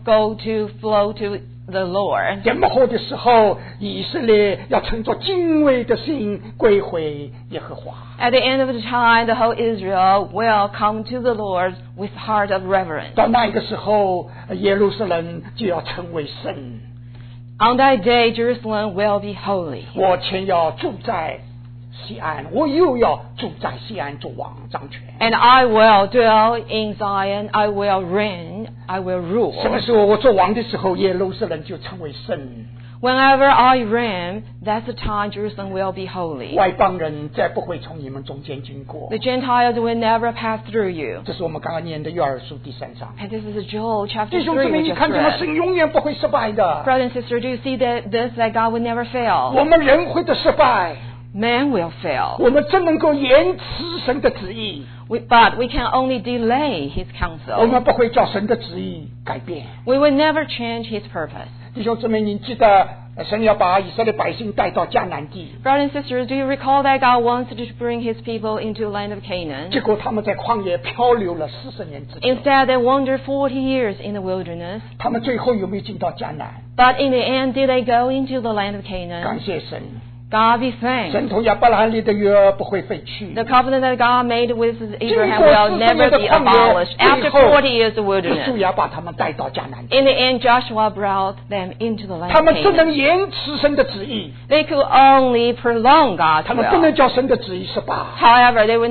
Speaker 2: flow to the Lord.
Speaker 1: 在末后的时候，以色列要乘着敬畏的心归回耶和华。
Speaker 2: At the end of the time, the whole Israel will come to the Lord with heart of reverence.
Speaker 1: 到那个时候，耶路撒冷就要成为圣。
Speaker 2: On that day, Jerusalem will be holy.
Speaker 1: 我前要住在西安，我又要住在西安做王掌权。
Speaker 2: And I will dwell in Zion, I will reign, I will
Speaker 1: 什么
Speaker 2: rule.
Speaker 1: 时候我做王的时候，耶路撒冷就成为圣。
Speaker 2: Whenever I reign, that's the time Jerusalem will be holy.
Speaker 1: 外邦人再不会从你们中间经过
Speaker 2: The。Gentiles will never pass through you.
Speaker 1: 这是我们刚刚念的约珥书第3章。
Speaker 2: And this is Joel chapter
Speaker 1: 弟兄姊
Speaker 2: 3,
Speaker 1: 妹，
Speaker 2: which
Speaker 1: 你
Speaker 2: is
Speaker 1: 看见了，
Speaker 2: read.
Speaker 1: 神永远不会失败的。
Speaker 2: Brother and sister, do you see that God will never fail?
Speaker 1: 我们人会的失败，
Speaker 2: Man will fail.
Speaker 1: 我们真能够延迟神的旨意，
Speaker 2: But we can only delay His
Speaker 1: 我
Speaker 2: counsel.
Speaker 1: 们不会叫神的旨意改变。
Speaker 2: We will never change His purpose.
Speaker 1: 弟兄姊妹，你记得神要把以色列百姓带到迦南地，
Speaker 2: Brothers and sisters, do you recall that God wants to bring His people into the land of Canaan?
Speaker 1: 结果他们在旷野漂流了40年之久，
Speaker 2: Instead, they wandered 40 years in the wilderness.
Speaker 1: 他们最后有没有进到迦南？
Speaker 2: But in the end, did they go into the land of
Speaker 1: 感
Speaker 2: Canaan?
Speaker 1: 谢神，
Speaker 2: God be thanked.
Speaker 1: 神同亚伯拉罕立的约不会废去。
Speaker 2: The covenant that God made with Abraham
Speaker 1: 经过
Speaker 2: will
Speaker 1: 40年
Speaker 2: never
Speaker 1: 的
Speaker 2: be
Speaker 1: 旷
Speaker 2: abolished.
Speaker 1: 野，
Speaker 2: After
Speaker 1: 最后
Speaker 2: 40 years of
Speaker 1: 主
Speaker 2: wilderness,
Speaker 1: 要把他们带到迦南地，
Speaker 2: in the end, Joshua brought them into the land
Speaker 1: 他
Speaker 2: of
Speaker 1: 们只
Speaker 2: Canaan.
Speaker 1: 能延迟神的旨意，
Speaker 2: They could only prolong God's
Speaker 1: 他们不能
Speaker 2: will.
Speaker 1: 叫神的旨意失败。
Speaker 2: However, they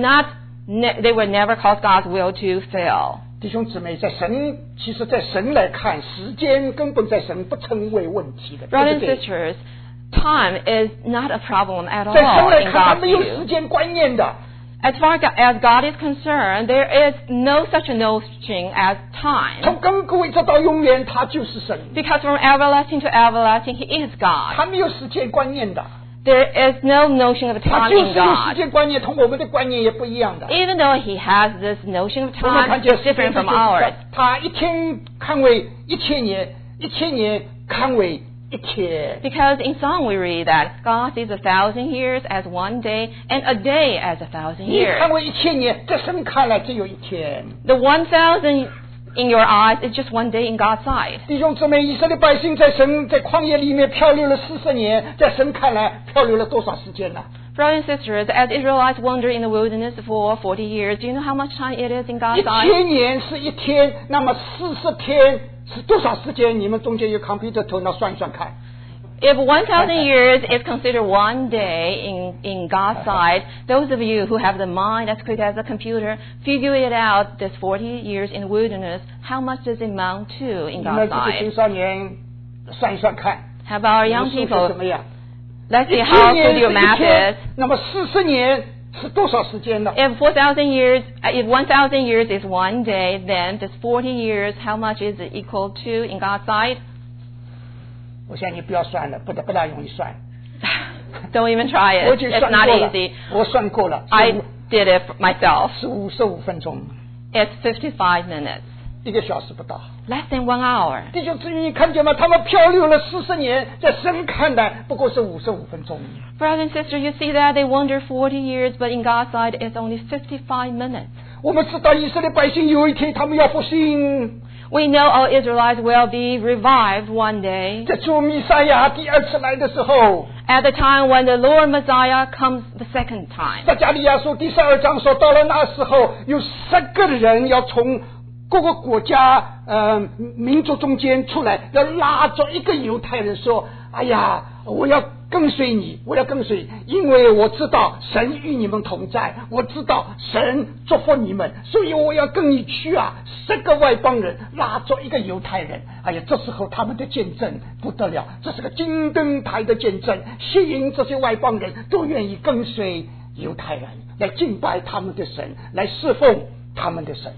Speaker 2: would never cause God's will to fail.
Speaker 1: 弟兄姊妹，其实在神来看，时间根本在神不成为问题的，对
Speaker 2: Brothers
Speaker 1: 不
Speaker 2: and
Speaker 1: 对？
Speaker 2: sisters, time is not a problem at
Speaker 1: 在神
Speaker 2: all
Speaker 1: 来
Speaker 2: in
Speaker 1: 看，他
Speaker 2: God's
Speaker 1: 没有
Speaker 2: view.
Speaker 1: 时间观念的。
Speaker 2: As far as God is concerned, there is no such a notion as time.
Speaker 1: 从亘古一直到永远，他就是神，
Speaker 2: Because from everlasting to everlasting, He is God.
Speaker 1: 他没有时间观念的，
Speaker 2: There is no notion of
Speaker 1: 他
Speaker 2: time
Speaker 1: 就
Speaker 2: in
Speaker 1: 是有时
Speaker 2: God.
Speaker 1: 间观念，同我们的观念也不一样的。
Speaker 2: Even though He has this notion of
Speaker 1: 我们
Speaker 2: time,
Speaker 1: 看见
Speaker 2: it's different from ours.
Speaker 1: 他一天看为1000年，1000年看为一天。
Speaker 2: Because in Psalm we read that God sees 1,000 years as one day, and a day as 1,000
Speaker 1: 你
Speaker 2: years.
Speaker 1: 看为1000年，在神看来只有一天。
Speaker 2: The 1,000 in your eyes is just one day in God's sight.
Speaker 1: 弟兄姊妹，以色列百姓在旷野里面漂流了40年，在神看来漂流了多少时间呢？
Speaker 2: Brothers and sisters, as Israelites wander in the wilderness for 40 years, do you know how much time it is in God's sight?
Speaker 1: 1000年是一天，那么40天是多少时间？你们中间有 computer 头脑算一算看。
Speaker 2: If 1,000 years is considered one day in God's sight, those of you who have the mind as quick as a computer, figure it out, this 40 years in the wilderness, how much does it amount to in
Speaker 1: 你们
Speaker 2: God's
Speaker 1: 这些青
Speaker 2: sight?
Speaker 1: 少年算一算看，
Speaker 2: How about our
Speaker 1: 你
Speaker 2: young
Speaker 1: 们数学
Speaker 2: people?
Speaker 1: 怎么样？
Speaker 2: Let's see
Speaker 1: 1000
Speaker 2: how
Speaker 1: 年
Speaker 2: good
Speaker 1: 是
Speaker 2: your
Speaker 1: 一
Speaker 2: math
Speaker 1: 天
Speaker 2: is.
Speaker 1: 那么40年是多少时间呢？
Speaker 2: If 1,000 years is one day, then this 40 years, how much is it equal to in God's sight?
Speaker 1: 我想你不要算了，不大容易算。
Speaker 2: Don't even try
Speaker 1: 我
Speaker 2: it.
Speaker 1: 已经
Speaker 2: It's
Speaker 1: 算
Speaker 2: not
Speaker 1: 过了
Speaker 2: easy.
Speaker 1: 我算过了
Speaker 2: I did it myself.
Speaker 1: ，55分钟。
Speaker 2: It's 55 minutes.
Speaker 1: 1个小时不到。
Speaker 2: Less than 1 hour.
Speaker 1: 弟兄姊妹，你看见吗？他们漂流了40年，在神看来不过是55分钟。
Speaker 2: Brothers and sisters, you see that they wandered 40 years, but in God's sight it's only 55 minutes.
Speaker 1: 我们知道以色列百姓有一天他们要复兴，
Speaker 2: We know all Israelites will be revived one day.
Speaker 1: 在主弥赛亚第2次来的时候，
Speaker 2: At the time when the Lord Messiah comes the second time.
Speaker 1: 撒迦利亚书第12章说，到了那时候，有10个人要从各个国家民族中间出来，要拉着一个犹太人说：“哎呀，我要跟随你，我要跟随，因为我知道神与你们同在，我知道神祝福你们，所以我要跟你去啊！”10个外邦人拉着一个犹太人，哎呀，这时候他们的见证不得了，这是个金灯台的见证，吸引这些外邦人都愿意跟随犹太人来敬拜他们的神，来侍奉他们的神。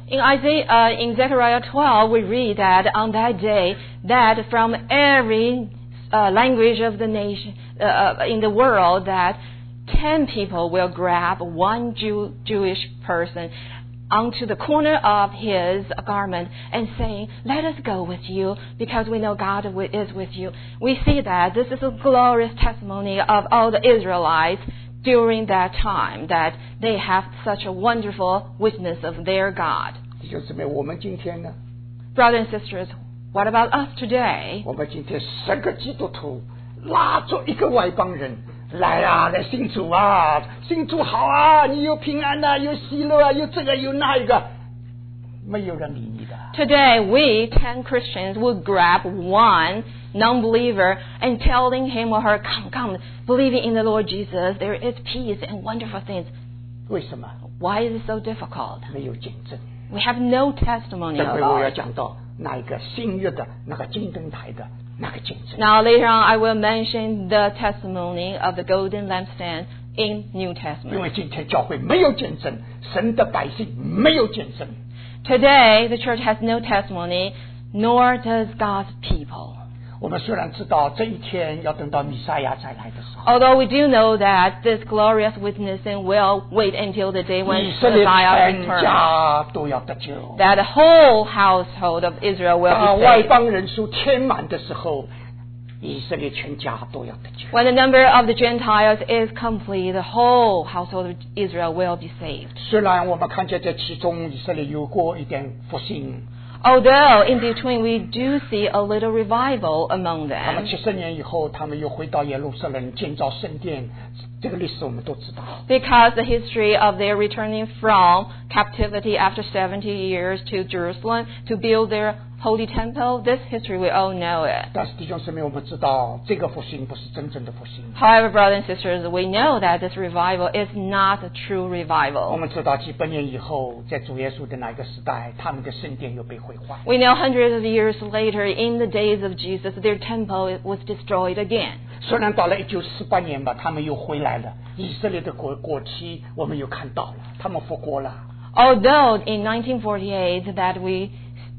Speaker 2: In Zechariah 12, we read that on that day, that from every language of the nation in the world, that 10 people will grab one Jewish person onto the corner of his garment and saying, "Let us go with you, because we know God is with you." We see that this is a glorious testimony of all the Israelites during that time, that they have such a wonderful witness of their God.
Speaker 1: 弟兄姊妹，我们今天呢？
Speaker 2: Brothers and sisters, what about us today?
Speaker 1: 我们今天10个基督徒拉着一个外邦人来啊，来信主啊，信主好啊，你有平安啊，有喜乐啊，有这个有那一个，没有人理你的。
Speaker 2: Today, we 10 Christians will grab one non-believer and telling him or her, come, believing in the Lord Jesus, there is peace and wonderful things.
Speaker 1: 为什么？
Speaker 2: Why is it so difficult?
Speaker 1: 没有见证。
Speaker 2: We have no testimony
Speaker 1: 等会我要
Speaker 2: about it.
Speaker 1: 讲到那一个新约的那个金灯台的那个见证。
Speaker 2: Now, later on, I will mention the testimony of the golden lampstand in New
Speaker 1: 因
Speaker 2: Testament.
Speaker 1: 为今天教会没有见证，神的百姓没有见证。
Speaker 2: Today, the church has no testimony, nor does God's people.
Speaker 1: 我们虽然知道这一天要等到弥赛亚再来的时候，
Speaker 2: Although we do know that this glorious witnessing will wait until the day when
Speaker 1: 以色列
Speaker 2: Messiah
Speaker 1: 全
Speaker 2: returns,
Speaker 1: 家都要得救。
Speaker 2: that the whole household of Israel will
Speaker 1: 当
Speaker 2: be
Speaker 1: 外
Speaker 2: saved.
Speaker 1: 邦人数填满的时候，以色列全家都要得救。
Speaker 2: When the number of the Gentiles is complete, the whole household of Israel will be saved.
Speaker 1: 虽然我们看见这其中以色列有过一点复兴，
Speaker 2: Although in between we do see a little revival among
Speaker 1: 他们
Speaker 2: them,
Speaker 1: 70年以后，他们又回到耶路撒冷建造圣殿，这个历史我们都知道。
Speaker 2: because the history of their returning from captivity after 70 years to Jerusalem to build their holy temple, this history we all know it.
Speaker 1: 但是弟兄姊妹，我们知道这个复兴不是真正的复兴。
Speaker 2: However, brothers and sisters, we know that this revival is not a true
Speaker 1: 我
Speaker 2: revival.
Speaker 1: 们知道几百年以后，在主耶稣的那个时代，他们的圣殿又被毁坏。
Speaker 2: We know hundreds of years later, in the days of Jesus, their temple was destroyed again.
Speaker 1: 虽然到了1948年吧，他们又回来了。以色列的国旗我们又看到了，他们复国了。
Speaker 2: Although in 1948 that we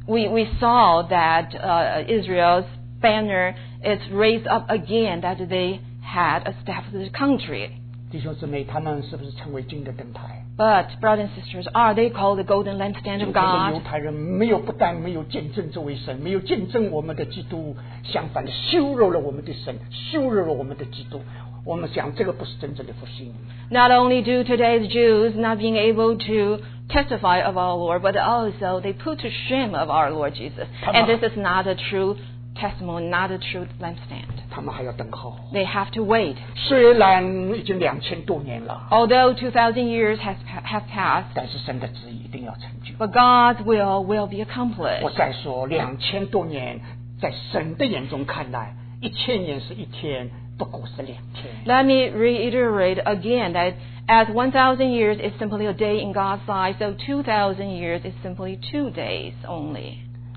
Speaker 2: saw that Israel's banner is raised up again, that they had established the country.
Speaker 1: 弟兄姊妹，他们是不是成为金的灯台？
Speaker 2: But, brothers and sisters, are they called the golden lampstand
Speaker 1: 这
Speaker 2: of
Speaker 1: 个犹
Speaker 2: God?
Speaker 1: 太人不但没有见证这位神，没有见证我们的基督，相反的羞辱了我们的神，羞辱了我们的基督。我们想，这个不是真正的复兴。
Speaker 2: Not only do today's Jews not being able to testify of our Lord, but also they put to shame of our Lord Jesus. And this is not a true testimony, not a true lampstand.
Speaker 1: 他们还要等候。
Speaker 2: They have to wait.
Speaker 1: 虽然已经2000多年了，
Speaker 2: Although 2,000 years have passed,
Speaker 1: 但是神的旨意一定要成就。
Speaker 2: but God's will be
Speaker 1: 我
Speaker 2: accomplished.
Speaker 1: 再说，2000多年，在神的眼中看来，1000年是一天，不过是2天。
Speaker 2: Let me reiterate again that as 1,000 years is simply a day in God's sight, so 2,000 years is simply 2 days only.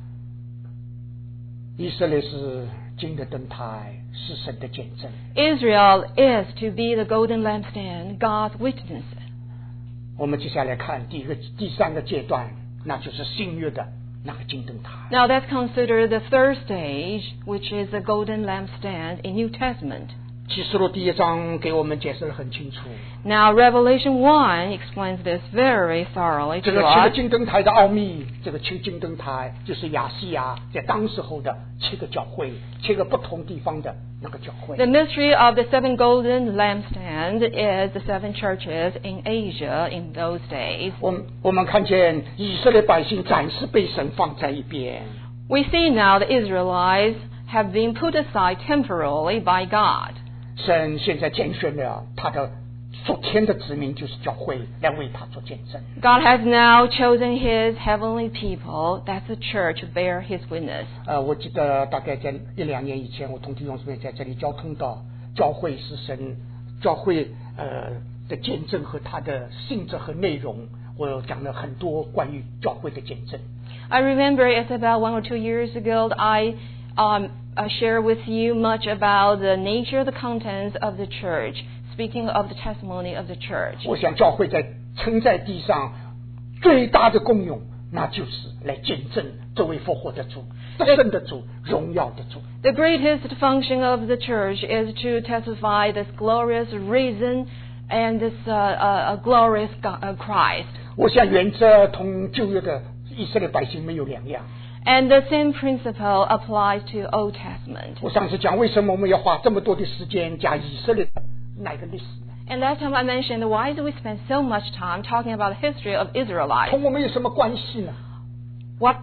Speaker 1: 以色列是金的灯台，是神的见证。
Speaker 2: Israel is to be the golden lampstand, God's witness.
Speaker 1: 我们接下来看第三个阶段，那就是新约的那个金灯台。
Speaker 2: Now let's consider the third stage, which is the golden lampstand in New Testament.
Speaker 1: 启示录第1章给我们解释得很清楚。
Speaker 2: Now, Revelation 1 explains this very thoroughly
Speaker 1: 这
Speaker 2: to
Speaker 1: 个7个
Speaker 2: us.
Speaker 1: 金灯台的奥秘，这个7金灯台就是亚细亚在当时候的7个教会，7个不同地方的那个教会。
Speaker 2: The mystery of the 7 golden lampstands is the 7 churches in Asia in those days.
Speaker 1: 我们看见以色列百姓暂时被神放在一边，
Speaker 2: We see now the Israelites have been put aside temporarily by God.
Speaker 1: 神现在拣选了他的属天的子民，就是教会，来为他做见证。
Speaker 2: God has now chosen His heavenly people, that's the church, to bear His witness.
Speaker 1: 我记得大概在1-2年以前，我同弟兄姊妹在这里交通到，教会是神，教会的见证和它的性质和内容，我讲了很多关于教会的见证。
Speaker 2: I remember it's about 1 or 2 years ago I shared with you much about the nature of the contents of the church, speaking of the testimony of the church.
Speaker 1: 我想教会存在地上最大的功用，那就是来见证这位复活的主、得胜的主、荣耀的主。
Speaker 2: The greatest function of the church is to testify this glorious reason and this glorious Christ.
Speaker 1: 我想原则同旧约的以色列百姓没有两样。
Speaker 2: And the same principle applies to Old Testament.
Speaker 1: 我上次讲为什么我们要花这么多的时间讲以色列的那个历史呢？
Speaker 2: And last time I mentioned, why do we spend so much time talking about the history of Israelites?
Speaker 1: 同我们有什么关系呢？
Speaker 2: What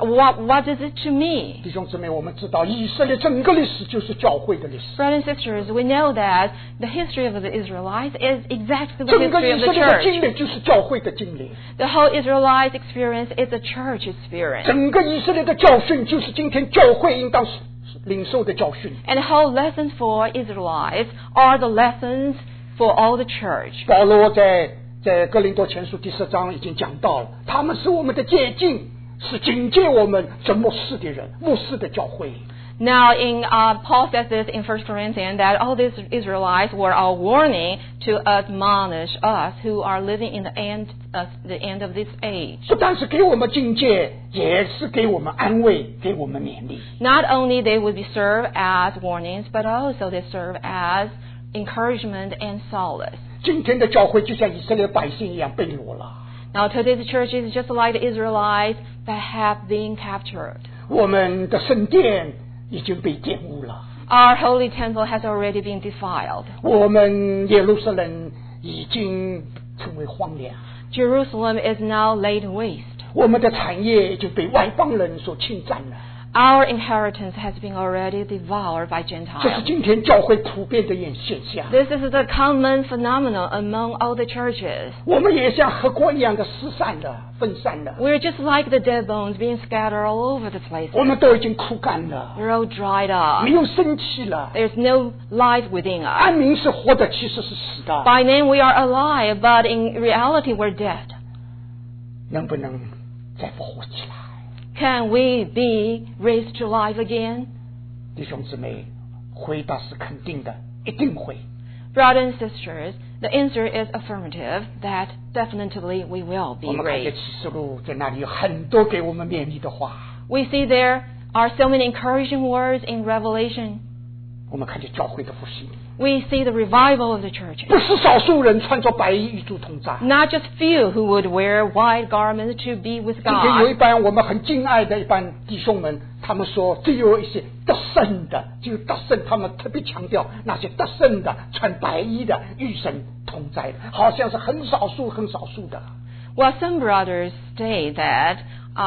Speaker 2: is it to me?
Speaker 1: 弟兄姊妹，我们知道以色列整个历史就是教会的历史，
Speaker 2: Brothers and sisters, we know that the history of the Israelites is exactly the
Speaker 1: 整个
Speaker 2: history
Speaker 1: 以
Speaker 2: of
Speaker 1: 色
Speaker 2: the
Speaker 1: 列的经
Speaker 2: church.
Speaker 1: 历就是教会的经历，
Speaker 2: The whole Israelite experience is a church experience.
Speaker 1: 整个以色列的教训就是今天教会应当领受的教训。
Speaker 2: And the whole lessons for Israelites are the lessons for all the church.
Speaker 1: 保罗在哥林多前书第10章已经讲到了，他们是我们的借镜，是警戒我们做牧师的人、牧师的教会。
Speaker 2: Now, Paul says this in 1 Corinthians that all these Israelites were our warning to admonish us who are living in the end of this age.
Speaker 1: 不但是给我们警戒，也是给我们安慰，给我们勉励。
Speaker 2: Not only they would be served as warnings, but also they serve as encouragement and solace.
Speaker 1: 今天的教会就像以色列百姓一样被掳了。
Speaker 2: Now, today's church is just like the Israelites that have been captured.
Speaker 1: 我们的圣殿已经被玷污了，
Speaker 2: Our holy temple has already been defiled.
Speaker 1: 我们耶路撒冷已经成为荒凉，
Speaker 2: Jerusalem is now laid waste.
Speaker 1: 我们的产业已经被外邦人所侵占了。
Speaker 2: Our inheritance has been already devoured by
Speaker 1: 这是
Speaker 2: Gentiles.
Speaker 1: 今天教会普遍的现象。
Speaker 2: This is the common phenomenon among all the churches.
Speaker 1: 我们也像河国一样的失散了、分散了，
Speaker 2: We're just like the dead bones being scattered all over the place.
Speaker 1: 我们都已经枯干了，
Speaker 2: We're all dried up.
Speaker 1: 没有生气了。
Speaker 2: There's no life within
Speaker 1: 按
Speaker 2: us.
Speaker 1: 名是活的，其实是死的。
Speaker 2: By name we are alive, but in reality we're dead.
Speaker 1: 能不能再复活起来？
Speaker 2: Can we be raised to life again?
Speaker 1: 弟兄姊妹，回答是肯定的，一定会。
Speaker 2: Brothers and sisters, the answer is affirmative, that definitely we will
Speaker 1: 我
Speaker 2: be
Speaker 1: 们看见
Speaker 2: raised.
Speaker 1: 启示录在那里有很多给我们勉励的话，
Speaker 2: We see there are so many encouraging words in Revelation.
Speaker 1: 我们看见教会的复兴，
Speaker 2: We see the revival of the church.
Speaker 1: 不是少数人穿着白衣与主同在。
Speaker 2: Not just few who would wear white garments to be with
Speaker 1: 今天有一
Speaker 2: God.
Speaker 1: 班我们很敬爱的一班弟兄们，他们说只有一些得胜的，只有得胜，他们特别强调那些得胜的穿白衣的与神同在的，好像是很少数的。
Speaker 2: Well, some brothers state that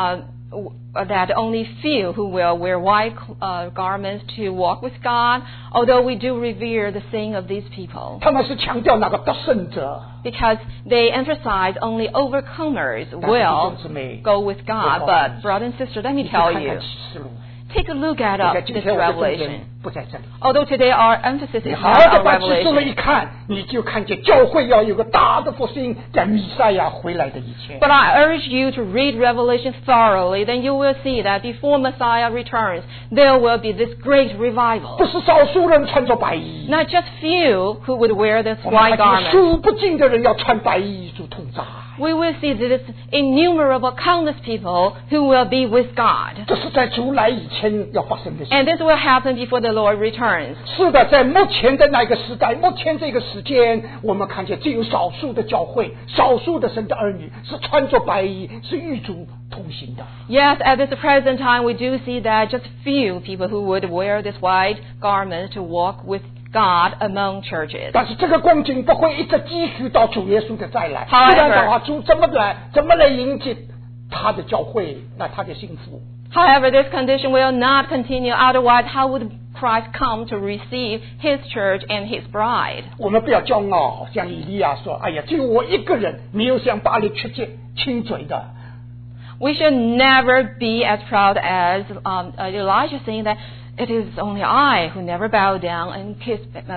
Speaker 2: that only few who will wear white garments to walk with God, although we do revere the saying of these people.
Speaker 1: 他们是强调那个得胜者，
Speaker 2: Because they emphasize only overcomers
Speaker 1: 但是弟
Speaker 2: will
Speaker 1: 兄姊妹，
Speaker 2: go with God. But, brother and sister, let me
Speaker 1: 你去
Speaker 2: tell
Speaker 1: 看
Speaker 2: you,
Speaker 1: 看启示录。
Speaker 2: take a look at
Speaker 1: 在今
Speaker 2: this
Speaker 1: 天我的重
Speaker 2: revelation.
Speaker 1: 点不在这里。
Speaker 2: Although today our emphasis
Speaker 1: 你
Speaker 2: is
Speaker 1: 好
Speaker 2: not
Speaker 1: 好的
Speaker 2: on
Speaker 1: 把启示录
Speaker 2: revelation.
Speaker 1: 一看，你就看见教会要有个大的复兴，在弥赛亚回来的以前。
Speaker 2: But I urge you to read Revelation thoroughly, then you will see that before Messiah returns, there will be this great revival.
Speaker 1: 不是少数人穿着白衣，
Speaker 2: Not just few who would wear this
Speaker 1: 我们
Speaker 2: white
Speaker 1: 看见
Speaker 2: garment.
Speaker 1: 数不尽的人要穿白衣与主同在。
Speaker 2: We will see this innumerable, countless people who will be with God.
Speaker 1: 这是在主来以前要发生的事。
Speaker 2: And this will happen before the Lord returns.
Speaker 1: 是的，在目前的那个时代，目前这个时间，我们看见只有少数的教会，少数的神的儿女是穿着白衣，是与主同行的。
Speaker 2: Yes, at this present time, we do see that just few people who would wear this white garment to walk with God among churches.
Speaker 1: 但是这个光景不会一直继续到主耶稣的再来。
Speaker 2: However
Speaker 1: 不然的话，主怎么来迎接他的教会，那他的幸福？
Speaker 2: However, this condition will not continue. Otherwise, how would Christ come to receive His church and His bride?
Speaker 1: 我们不要骄傲，像以利亚说：“哎呀，只有我一个人，没有向巴力亲嘴的。”
Speaker 2: We should never be as proud as Elijah, saying that it is only I who never bow down and kiss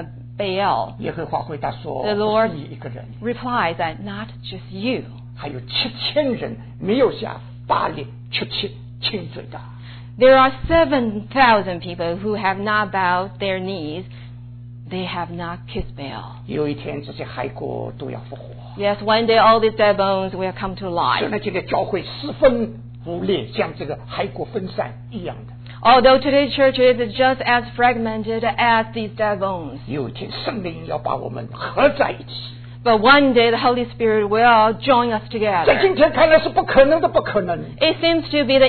Speaker 2: Baal.
Speaker 1: 耶和华回答说：“
Speaker 2: The
Speaker 1: 不
Speaker 2: Lord
Speaker 1: 是你一个人，
Speaker 2: replies that not just you.
Speaker 1: 还有7000人没有向巴力亲嘴的。”
Speaker 2: There are 7,000 people who have not bowed their knees. They have not kissed Baal.
Speaker 1: 有一天，这些骸骨都要复活。
Speaker 2: Yes, one day all these dead bones will come to
Speaker 1: 所以
Speaker 2: life.
Speaker 1: 呢，今天教会十分污裂，像这个骸骨分散一样的。
Speaker 2: Although today's church is just as fragmented as these dead bones.
Speaker 1: 有一天，圣灵要把我们合在一起。
Speaker 2: But one day the Holy Spirit will join us
Speaker 1: 在
Speaker 2: together.
Speaker 1: 今天看来是不可能的，不可能。
Speaker 2: It seems to be the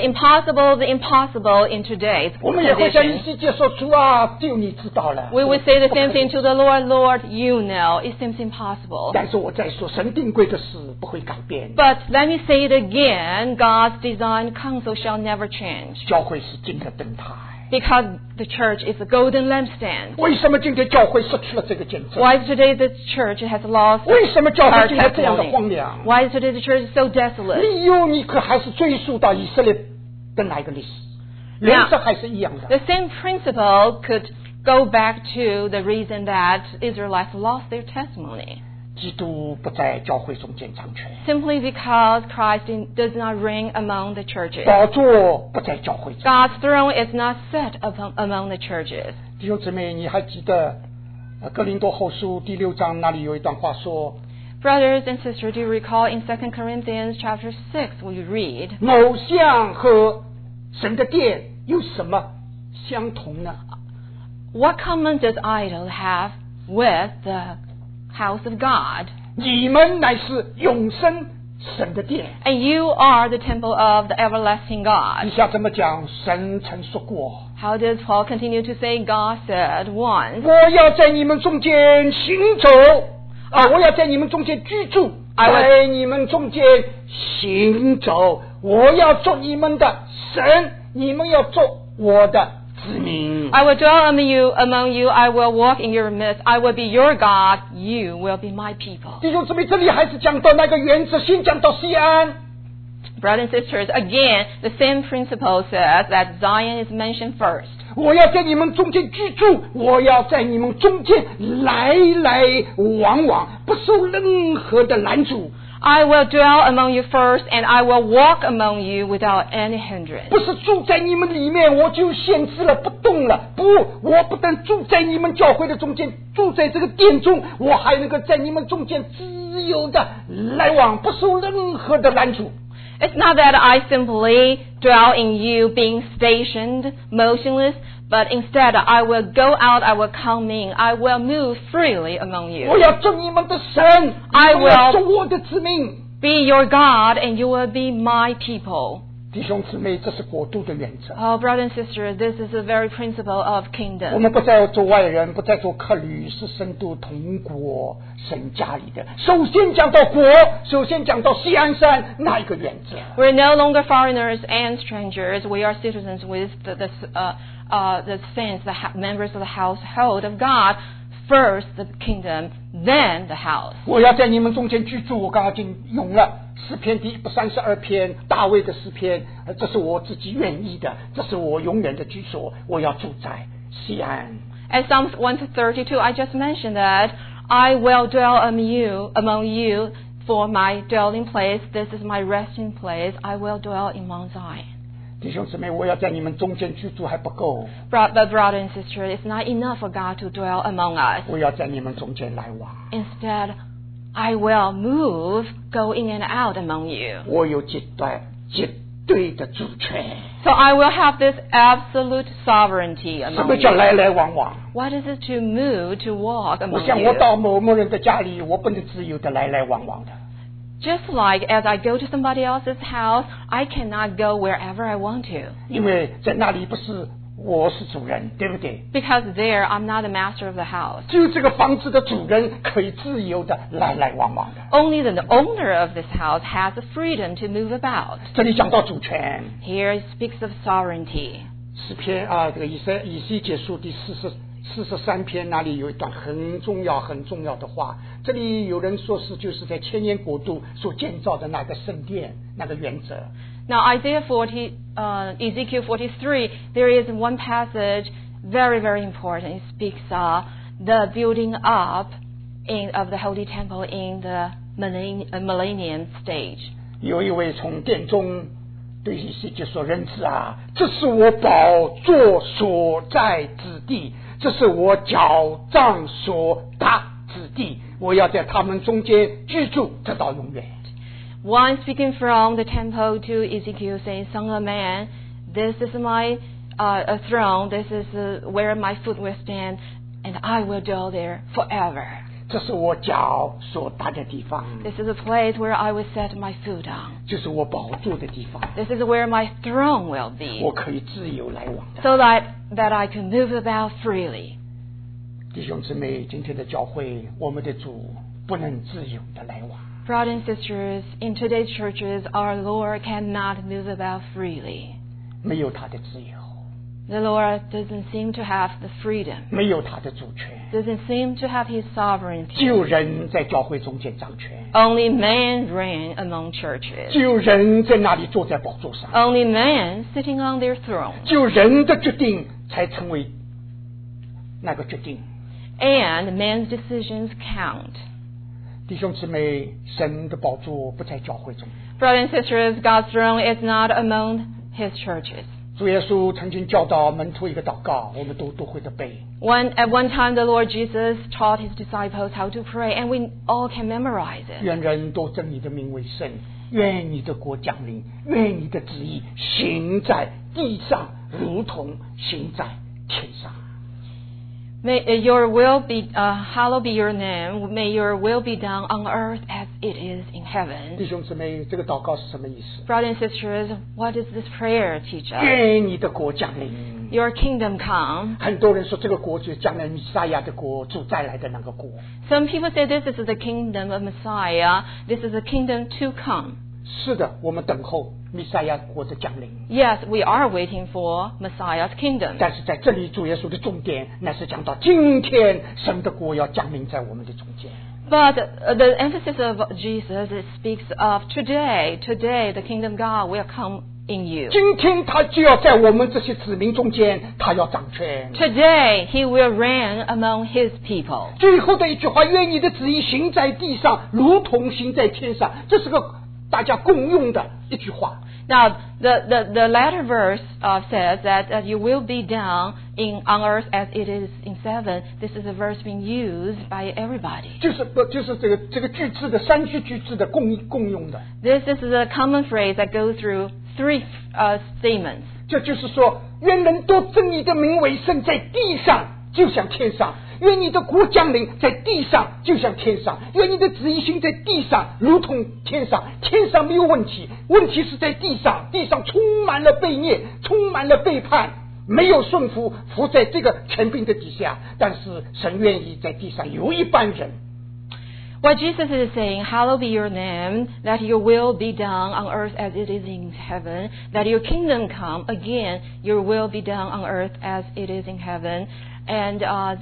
Speaker 2: impossible in today's
Speaker 1: 我们也会向以
Speaker 2: condition.
Speaker 1: 西结说：“主啊，只有你知道了。”
Speaker 2: We would say the
Speaker 1: 不可
Speaker 2: same
Speaker 1: 能
Speaker 2: thing to the Lord, Lord, you know. It seems impossible.
Speaker 1: 但是我在说，神定规的事不会改变。
Speaker 2: But let me say it again, God's design counsel shall never change.
Speaker 1: 教会是金的灯台。
Speaker 2: Because the church is a golden lampstand.
Speaker 1: 为什么今天教会失去了这个见证？
Speaker 2: Why is today the church has lost
Speaker 1: 为什么教会
Speaker 2: our
Speaker 1: 今天这样的荒
Speaker 2: testimony?
Speaker 1: 凉？
Speaker 2: Why is today the church so desolate?
Speaker 1: 理由你可还是追溯到以色列的那个历史，原则还是一样的。
Speaker 2: The same principle could go back to the reason that Israelites lost their testimony.
Speaker 1: 基督不在教会中间掌权，
Speaker 2: Simply because Christ does not reign among the churches.
Speaker 1: 宝座不在教会中。
Speaker 2: God's throne is not set among the churches.
Speaker 1: 弟兄姊妹，你还记得哥林多后书第6章那里有一段话说：
Speaker 2: Brothers and sisters, do you recall in 2 Corinthians chapter 6 we read,
Speaker 1: 偶像和神的殿有什么相同呢？
Speaker 2: What common does idol have with the house of God?
Speaker 1: 你们乃是永生神的殿。
Speaker 2: And you are the temple of the everlasting
Speaker 1: 以
Speaker 2: God.
Speaker 1: 下怎么讲？神曾说过：
Speaker 2: How does Paul continue to say? God said once,
Speaker 1: 我要在你们中间行走，我要在你们中间居住，
Speaker 2: I will-
Speaker 1: 在你们中间行走。我要做你们的神，你们要做我的子民。
Speaker 2: I will dwell among you, I will walk in your midst, I will be your God, you will be my people.
Speaker 1: 弟兄姊妹，这里还是讲到那个原则，先讲到西安。
Speaker 2: Brothers and sisters, again, the same principle says that Zion is mentioned first.
Speaker 1: 我要在你们中间居住，我要在你们中间来往，不受任何的拦阻。
Speaker 2: I will dwell among you first, and I will walk among you without any hindrance.
Speaker 1: 不是住在你们里面我就限制了不动了，不，我不但住在你们教会的中间，住在这个殿中，我还能够在你们中间自由的来往，不受任何的拦阻。
Speaker 2: It's not that I simply dwell in you being stationed, motionless, but instead I will go out, I will come in, I will move freely among
Speaker 1: 我
Speaker 2: you.
Speaker 1: 要做你们的神，
Speaker 2: I
Speaker 1: 你们要
Speaker 2: will-
Speaker 1: 做我的子民。
Speaker 2: Be your God, and you will be my people.
Speaker 1: 弟兄姊妹，这是国度的原则。
Speaker 2: Oh, brother and sister, this is the very principle of
Speaker 1: 我
Speaker 2: kingdom.
Speaker 1: 们不再做外人，不再做客旅，是深度同国神家里的。首先讲到国，首先讲到西安山那一个原则。
Speaker 2: We're no longer foreigners and strangers. We are citizens with the saints, members of the household of God. First the kingdom, then the house.
Speaker 1: 我要在你们中间居住，我刚刚已经用了诗篇第132篇大卫的诗篇，这是我自己愿意的，这是我永远的居所，我要住在西安。
Speaker 2: As Psalms 132, I just mentioned that I will dwell among you for my dwelling place. This is my resting place. I will dwell in Mount Zion.
Speaker 1: 弟兄姊妹，我要在你们中间居住还不够，
Speaker 2: But brother and sister, it's not enough for God to dwell among us.
Speaker 1: 我要在你们中间来往。
Speaker 2: Instead, I will move, go in and out among you.
Speaker 1: 我有绝对的主权。
Speaker 2: So I will have this absolute sovereignty
Speaker 1: 什
Speaker 2: among
Speaker 1: 么叫
Speaker 2: you.
Speaker 1: 来来往往？
Speaker 2: What is it to move, to walk
Speaker 1: 我
Speaker 2: among
Speaker 1: 想我
Speaker 2: you?
Speaker 1: 到某人的家里，我不能自由的来来往往的。
Speaker 2: Just like as I go to somebody else's house, I cannot go wherever I want to.
Speaker 1: 因为在那里不是我是主人，对不对？
Speaker 2: Because there, I'm not the master of the house.
Speaker 1: 只有这个房子的主人可以自由的来来往往的。
Speaker 2: Only the owner of this house has the freedom to move about.
Speaker 1: 这里讲到主权，
Speaker 2: Here it speaks of sovereignty.
Speaker 1: 诗篇啊，这个以西结书第43篇那里有一段很重要的话。这里有人说是就是在千年国度所建造的那个圣殿那个原则。
Speaker 2: Now Ezekiel 43, there is one passage very, very important. It speaks of the building up of the Holy Temple in the millennium stage.
Speaker 1: 有一位从殿中对以西结说：“人子啊，这是我宝座所在之地，这是我脚杖所踏之地，我要在他们中间居住，直到永远。”
Speaker 2: One speaking from the temple to Ezekiel saying, Son of man, this is my throne, this is where my foot will stand, and I will dwell there forever.
Speaker 1: 这是我脚所踏的地方，
Speaker 2: This is a place where I will set my foot on.
Speaker 1: 就是我宝座的地方，
Speaker 2: This is where my throne will be,
Speaker 1: 我可以自由来往的。
Speaker 2: so that I can move about freely.
Speaker 1: 弟兄姊妹，今天的教会，我们的主不能自由的来往。
Speaker 2: Brothers and sisters, in today's churches, our Lord cannot move about freely.
Speaker 1: 没有他的自由，
Speaker 2: The Lord doesn't seem to have the freedom,
Speaker 1: 没有他的主权，
Speaker 2: doesn't seem to have His
Speaker 1: 只
Speaker 2: sovereignty.
Speaker 1: 有人在教会中间掌权，
Speaker 2: Only man reign among churches.
Speaker 1: 只有人在那里坐在宝座上，
Speaker 2: Only man sitting on their throne.
Speaker 1: 只有人的决定才成为那个决定。
Speaker 2: And man's decisions count.
Speaker 1: 弟兄姊妹，神的宝座不在教会中。
Speaker 2: Brothers and sisters, God's throne is not among His churches.
Speaker 1: 主耶稣曾经教导门徒一个祷告，我们都会的背。
Speaker 2: At one time, the Lord Jesus taught His disciples how to pray, and we all can memorize it.
Speaker 1: 愿人都称你的名为圣，愿你的国降临，愿你的旨意行在地上，如同行在天上。
Speaker 2: May your will be, hallowed be your name. May your will be done on earth as it is in heaven.
Speaker 1: 弟兄姊妹，这个祷告是什么意思？
Speaker 2: Brothers and sisters, what does this prayer teach us?
Speaker 1: 愿你的国降临。
Speaker 2: Your kingdom come.
Speaker 1: 很多人说这个国就是将来弥赛亚的国，主再来的那个国。
Speaker 2: Some people say this is the kingdom of Messiah. This is the kingdom to come.
Speaker 1: 是的，我们等候弥赛亚国的降临。
Speaker 2: Yes, we are waiting for Messiah's kingdom.
Speaker 1: 但是在这里，主耶稣的重点乃是讲到今天神的国要降临在我们的中间。
Speaker 2: But the emphasis of Jesus it speaks of today. Today, the kingdom of God will come in you.
Speaker 1: 今天他就要在我们这些子民中间，他要掌权。
Speaker 2: Today, He will reign among His people.
Speaker 1: 最后的一句话，愿你的旨意行在地上，如同行在天上，这是个大家共用的一句话。
Speaker 2: Now, the latter verse says that you will be done on earth as it is in heaven. This is a verse being used by everybody.
Speaker 1: 就是这个句子的三句子的共用的。
Speaker 2: This is a common phrase that goes through three statements.
Speaker 1: 这就是说，愿人都称你的名为圣，在地上就像天上；愿你的国降临，在地上就像天上；愿你的旨意行在地上，如同天上。天上没有问题，问题是在地上，地上充满了悖逆，充满了背叛，没有顺服，服在这个权柄的底下。但是神愿意在地上有一班人。
Speaker 2: What Jesus is saying, hallowed be your name, that your will be done on earth as it is in heaven, that your kingdom come, again, your will be done on earth as it is in heaven. And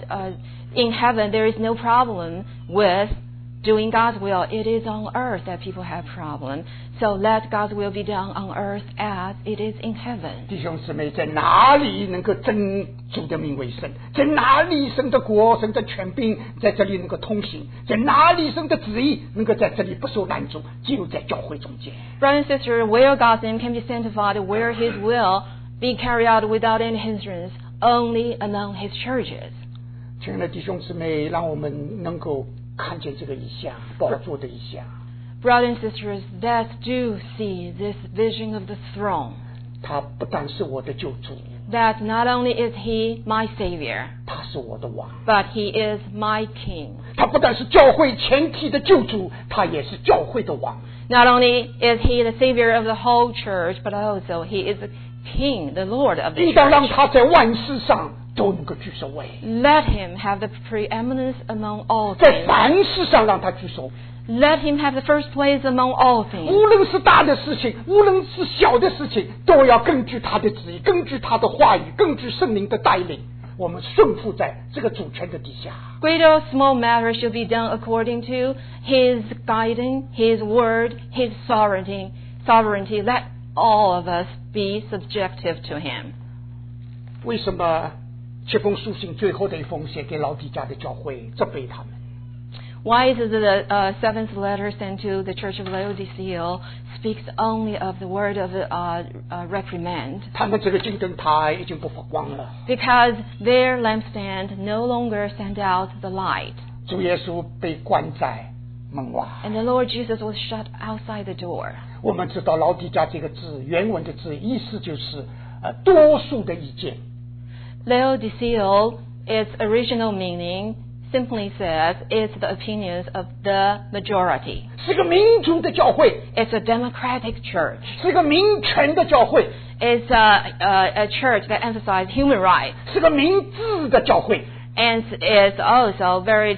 Speaker 2: in heaven, there is no problem with doing God's will. It is on earth that people have problem. So let God's will be done on earth as it is in heaven.
Speaker 1: 弟兄姊妹，在哪里能够真主的名为圣？在哪里神的国、神的权柄在这里能够通行？在哪里神的旨意能够在这里不受拦阻？只有在教会中间。
Speaker 2: Brothers and sisters, where God's name can be sanctified, where His will be carried out without any hindrance, only among His churches.
Speaker 1: 亲爱的弟兄姊妹，让我们能够看见这个意象，宝座的意象。
Speaker 2: Brothers and sisters, that do see this vision of the throne.
Speaker 1: 他不但是我的救主，
Speaker 2: That not only is he my Savior,
Speaker 1: 他是我的王。
Speaker 2: but he is my King.
Speaker 1: 他不但是教会全体的救主，他也是教会的王。
Speaker 2: Not only is he the Savior of the whole church, but also he is the King, the Lord of the
Speaker 1: 应当让
Speaker 2: church.
Speaker 1: 他在万事上都能够居首位，
Speaker 2: Let him have the preeminence among all
Speaker 1: 在
Speaker 2: things.
Speaker 1: 凡事上让他居首位。
Speaker 2: Let him have the first place among all things.
Speaker 1: 无论是大的事情，无论是小的事情，都要根据他的旨意，根据他的话语，根据圣灵的带领，我们顺服在这个主权的底下。
Speaker 2: Great or small matters should be done according to his guiding, his word, his sovereignty. Let all of us be subjective to him.
Speaker 1: 为什么这封书信最后的一封写给老底家的教会，责备他们？
Speaker 2: Why is it that the seventh letter sent to the church of Laodicea speaks only of the word of reprimand?
Speaker 1: 他们这个金灯台已经不发光了。
Speaker 2: Because their lampstand no longer sent out the light.
Speaker 1: 主耶稣被关在门外。
Speaker 2: And the Lord Jesus was shut outside the door.
Speaker 1: 我们知道老底家这个字原文的字意思就是多数的意见。
Speaker 2: Laodicea, its original meaning, simply says it's the opinions of the majority.
Speaker 1: 是个民主的教会，
Speaker 2: It's a democratic church.
Speaker 1: 是个民权的教会，
Speaker 2: It's a church that emphasizes human rights.
Speaker 1: 是个民治的教会，
Speaker 2: And it's also very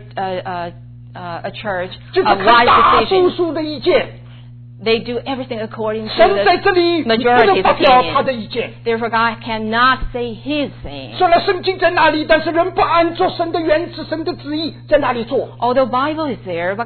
Speaker 2: a church
Speaker 1: 就是看
Speaker 2: of wise
Speaker 1: 大
Speaker 2: decisions.
Speaker 1: 多数的意见。
Speaker 2: They do everything according to
Speaker 1: 神在这
Speaker 2: the
Speaker 1: 里不能
Speaker 2: majority's
Speaker 1: 发表他
Speaker 2: opinion.
Speaker 1: 的意见。
Speaker 2: Therefore, God cannot say His thing.
Speaker 1: 虽然圣经在那里，但是人不按照神的原旨、神的旨意在那里做。
Speaker 2: Although Bible is there, but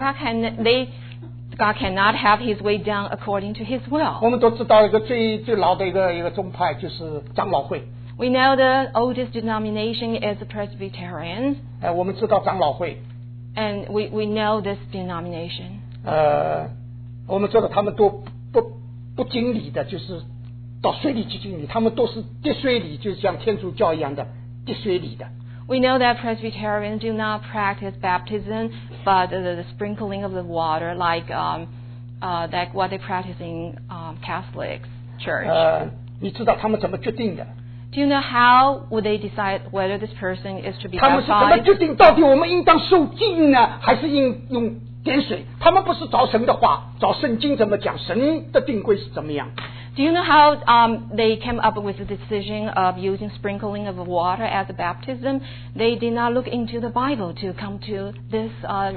Speaker 2: God cannot have His way done according to His will.
Speaker 1: 我们都知道一个最老的一个宗派就是长老会。
Speaker 2: We know the oldest denomination is the Presbyterians,
Speaker 1: 我们知道长老会，
Speaker 2: and we know this denomination.
Speaker 1: 我们知道他们都不经理的，就是到水里去经理，他们都是滴水礼，就像天主教一样的滴水礼的。
Speaker 2: We know that Presbyterians do not practice baptism, but the sprinkling of the water, like what they practice in Catholic Church.
Speaker 1: 你知道他们怎么决定的？
Speaker 2: Do you know how would they decide whether this person is to be
Speaker 1: 他们是怎么
Speaker 2: baptized?
Speaker 1: 决定到底我们应当受浸呢，还是应用点水？他们不是照神的话，照圣经怎么讲，神的定规是怎么样？
Speaker 2: Do you know how they came up with the decision of using sprinkling of water as a baptism? They did not look into the Bible to come to this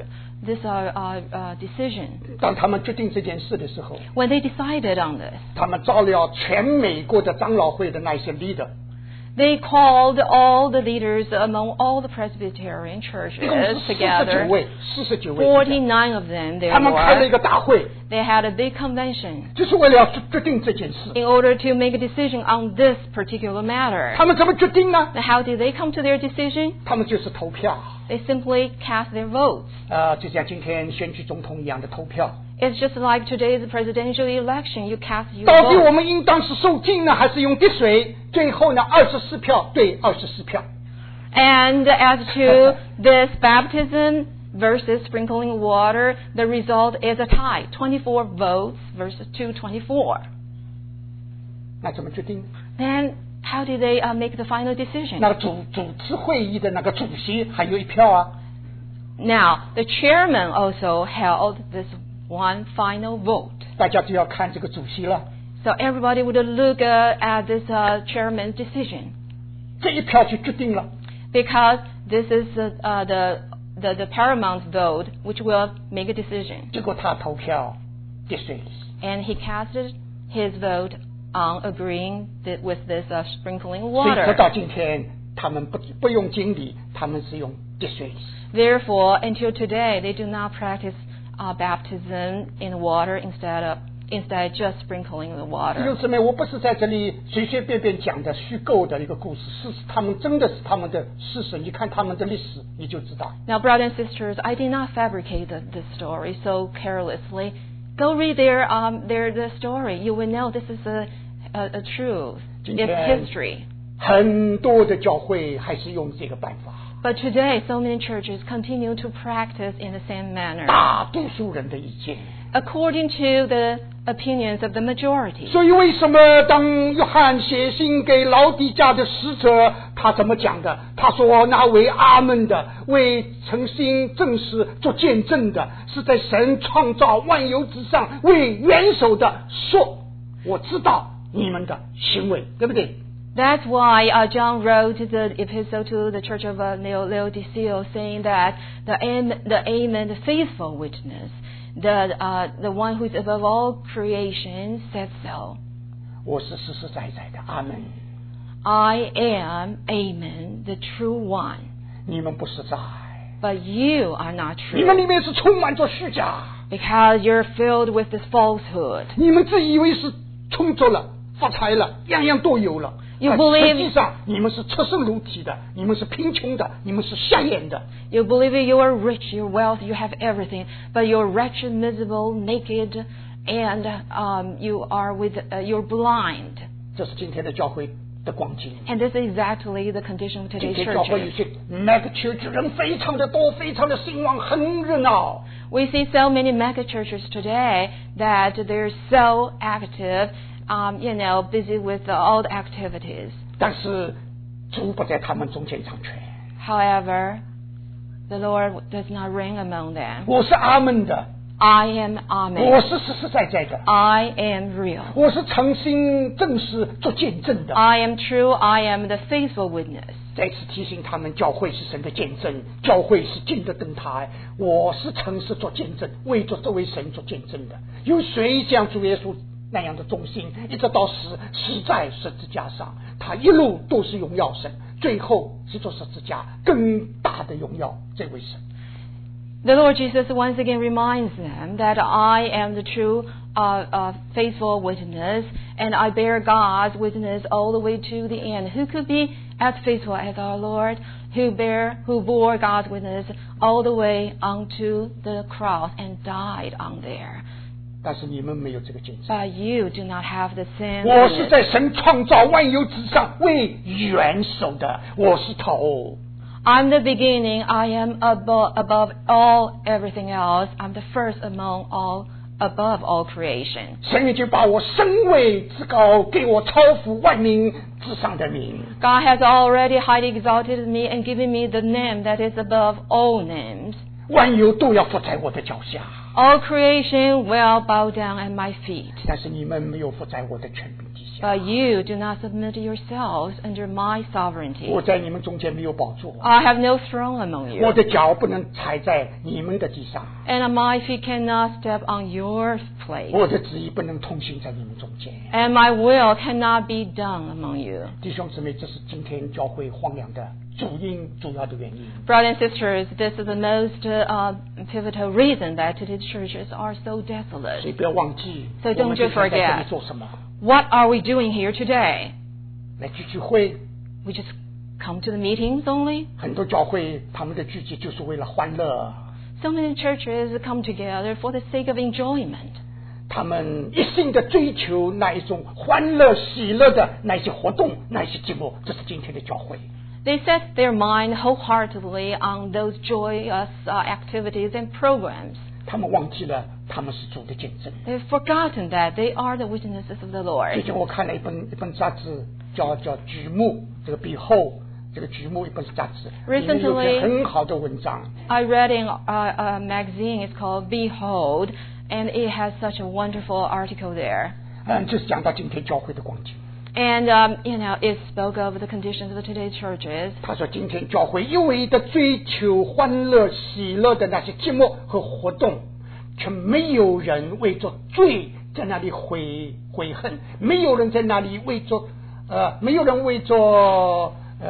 Speaker 2: decision.
Speaker 1: 当他们决定这件事的时候，
Speaker 2: When they decided on this,
Speaker 1: 他们招了全美国的长老会的那些 leader，
Speaker 2: they called all the leaders among all the Presbyterian
Speaker 1: 一共
Speaker 2: churches
Speaker 1: 是
Speaker 2: together.
Speaker 1: 49位，
Speaker 2: 49 of them
Speaker 1: 他们开了
Speaker 2: there
Speaker 1: 一个大会，
Speaker 2: were. They had a big convention
Speaker 1: 就是为了要决定这件事。
Speaker 2: in order to make a decision on this particular matter.
Speaker 1: 他们怎么决定呢？
Speaker 2: Now, how did they come to their decision?
Speaker 1: 他们就是投票，
Speaker 2: They simply cast their votes.
Speaker 1: 就像今天选举总统一样的投票。
Speaker 2: It's just like today's presidential election. You cast your
Speaker 1: 到底我
Speaker 2: vote.
Speaker 1: 们应当是受浸呢，还是用滴水？最后呢，24票对24票。
Speaker 2: And as to this baptism versus sprinkling water, the result is a tie. 24 votes versus 224.
Speaker 1: 那怎么决定？
Speaker 2: Then how did they make the final decision?
Speaker 1: 那个主持会议的那个主席还有一票啊。
Speaker 2: Now, the chairman also held this one final vote.
Speaker 1: 大家就要看这个主席了。
Speaker 2: So everybody would look at this chairman's decision.
Speaker 1: 这一票就决定了。
Speaker 2: Because this is the paramount vote which will make a decision.
Speaker 1: 结果他投票滴水里。
Speaker 2: And he casted his vote on agreeing with this sprinkling
Speaker 1: 所以直
Speaker 2: water.
Speaker 1: 到今天，他们不用经理，他们是用滴水里。
Speaker 2: Therefore, until today, they do not practice baptism in water instead just sprinkling the
Speaker 1: 弟兄
Speaker 2: water.
Speaker 1: 姊妹，我不是在这里随随便便讲的虚构的一个故事，是他们真的是他们的事实。你看他们的历史，你就知道。
Speaker 2: Now, brothers and sisters, I did not fabricate this story so carelessly. Go read the story. You will know this is a truth. It's history.
Speaker 1: 很多的教会还是用这个办法。
Speaker 2: But today, so many churches continue to practice in the same manner,
Speaker 1: 大多数人的意见。
Speaker 2: according to the opinions of the majority.
Speaker 1: 所以为什么当约翰写信给老底嘉的使者，他怎么讲的？他说那为阿们的，为诚心正实做见证的，是在神创造万有之上为元首的说，我知道你们的行为，对不对？
Speaker 2: That's why John wrote the epistle to the church of Laodicea, saying that the Amen, the faithful witness, the one who is above all creation, said so.
Speaker 1: 我是实实在在的阿门。
Speaker 2: I am Amen, the true one.
Speaker 1: 你们不实在，
Speaker 2: But you are not
Speaker 1: 你们
Speaker 2: true,
Speaker 1: 里面是充满着虚假，
Speaker 2: because you're filled with this falsehood.
Speaker 1: 你们自以为是充足了、发财了，样样都有了。
Speaker 2: You
Speaker 1: 但
Speaker 2: believe-
Speaker 1: 实际上，你们是赤身露体的，你们是贫穷的，你们是瞎眼的。
Speaker 2: You believe you are rich, you're wealthy, you have everything, but you're wretched, miserable, naked, and you're blind.
Speaker 1: 这是今天的教会的光景。
Speaker 2: And this is exactly the condition of
Speaker 1: 今
Speaker 2: today's
Speaker 1: 天教会有
Speaker 2: churches.
Speaker 1: 些 mega church 人非常的多，非常的兴旺，很热闹。
Speaker 2: We see so many mega churches today that they're so active, busy with all the activities.
Speaker 1: 但是主不在他们中间掌权。
Speaker 2: However, the Lord does not reign among them.
Speaker 1: 我是阿门的，
Speaker 2: I am
Speaker 1: 我
Speaker 2: Amen.
Speaker 1: 是实实在在的，
Speaker 2: I am real.
Speaker 1: 我是诚心正实做见证的。
Speaker 2: I am true. I am the faithful witness.
Speaker 1: 再次提醒他们，教会是神的见证，教会是金的灯台。我是诚实做见证，为着这位神做见证的。有谁像主耶稣那样的忠心，一直到死在十字架上，他一路都是荣耀神，最后是做十字架更大的荣耀这位神。
Speaker 2: The Lord Jesus once again reminds them that I am the true, faithful witness, and I bear God's witness all the way to the end. Who could be as faithful as our Lord, who bore God's witness all the way onto the cross and died on there?
Speaker 1: 但是你们没有这个见证。
Speaker 2: But you do not have the same
Speaker 1: 我是
Speaker 2: witness.
Speaker 1: 在神创造万有之上为元首的，我是头。
Speaker 2: I'm the beginning. I am above everything else. I'm the first among all, above all creation.
Speaker 1: 神已经把我升为至高，给我超乎万民之上的名。
Speaker 2: God has already highly exalted me and given me the name that is above all names.
Speaker 1: 万有都要伏在我的脚下，
Speaker 2: All creation will bow down at my feet.
Speaker 1: 但是你们没有伏在我的权柄底下。
Speaker 2: But you do not submit yourselves under my sovereignty.
Speaker 1: 我在你们中间没有宝座，
Speaker 2: I have no throne among
Speaker 1: 我
Speaker 2: you,
Speaker 1: 的脚不能踩在你们的地上，
Speaker 2: and my feet cannot step on your place,
Speaker 1: 我的旨意不能通行在你们中间。
Speaker 2: and my will cannot be done among you.
Speaker 1: 弟兄姊妹，这是今天教会荒凉的主要的原因。
Speaker 2: Brothers and sisters, this is the most pivotal reason that today's churches are so
Speaker 1: 所以
Speaker 2: desolate.
Speaker 1: 不要忘记，
Speaker 2: So
Speaker 1: 我
Speaker 2: don't
Speaker 1: 们
Speaker 2: you
Speaker 1: 今天在这里
Speaker 2: forget.
Speaker 1: 做什么？
Speaker 2: What are we doing here today?
Speaker 1: 来聚会。
Speaker 2: We just come to the meetings only?
Speaker 1: 很多教会他们的聚集就是为了欢乐，
Speaker 2: So many churches come together for the sake of enjoyment.
Speaker 1: 他们一心的追求那一种欢乐喜乐的那些活动，那些节目，这是今天的教会。
Speaker 2: They set their mind wholeheartedly on those joyous activities and programs.
Speaker 1: 他们忘记了他们是主的见证。
Speaker 2: They've forgotten that they are the witnesses of the
Speaker 1: 最
Speaker 2: Lord.
Speaker 1: 近我看了一本杂志，叫举目，这个Behold，这个举目一本杂志，里面有篇很好的文章。
Speaker 2: I read in a magazine, it's called Behold, and it has such a wonderful article there.
Speaker 1: 就是讲到今天教会的光景。
Speaker 2: And, it spoke of the conditions of today's churches.
Speaker 1: 他说，今天教会一味的追求欢乐喜乐的那些节目和活动，却没有人为着罪在那里悔恨，没有人在那里没有人为着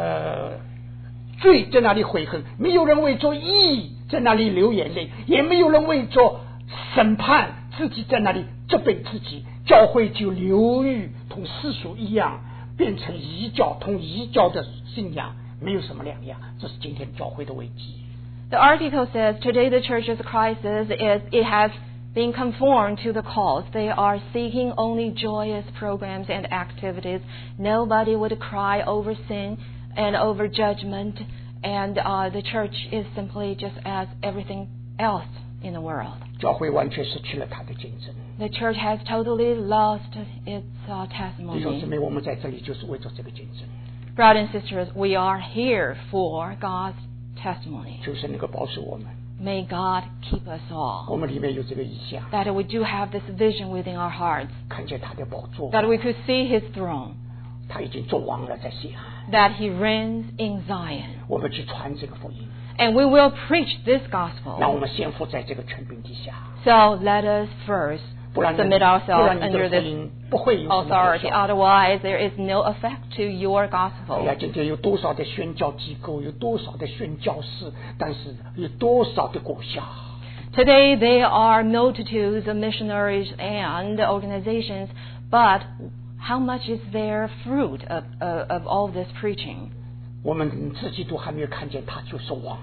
Speaker 1: 罪在那里悔恨，没有人为着义在那里流眼泪，也没有人为着审判自己在那里责备自己。教会就流于同世俗一样，变成异教，同异教的信仰没有什么两样。这是今天教会的危机。
Speaker 2: The article says today the church's crisis is it has been conformed to the cause. They are seeking only joyous programs and activities. Nobody would cry over sin and over judgment And the church is simply just as everything else in the world.
Speaker 1: 教会完全失去了它的见证。
Speaker 2: The church has totally lost its
Speaker 1: 弟兄姊
Speaker 2: testimony.
Speaker 1: 妹，我们在这里就是为着这个见证，
Speaker 2: Brothers and sisters, we are here for God's testimony.
Speaker 1: 求神能够保守我们。
Speaker 2: May God keep us
Speaker 1: 我
Speaker 2: all.
Speaker 1: 们里面有这个意象，
Speaker 2: That we do have this vision within our hearts.
Speaker 1: 看见他的宝座，
Speaker 2: That we could see His throne.
Speaker 1: 他已经做王了，在西安。
Speaker 2: That He reigns in Zion.
Speaker 1: 我们去传这个福音，
Speaker 2: And we will preach this
Speaker 1: 让我
Speaker 2: gospel.
Speaker 1: 们先服在这个权柄底下，
Speaker 2: So let us first
Speaker 1: 不然
Speaker 2: submit
Speaker 1: 不
Speaker 2: ourselves
Speaker 1: 然你
Speaker 2: under
Speaker 1: 的福
Speaker 2: this
Speaker 1: 音不会有什么果
Speaker 2: authority.
Speaker 1: 效。
Speaker 2: Otherwise, there is no effect to your
Speaker 1: 哎
Speaker 2: gospel.
Speaker 1: 呀，今天有多少的宣教机构，有多少的宣教士，但是有多少的果效？
Speaker 2: Today, there are multitudes of missionaries and organizations, but how much is their fruit of all this preaching?
Speaker 1: 我们自己都还没有看见他就是王，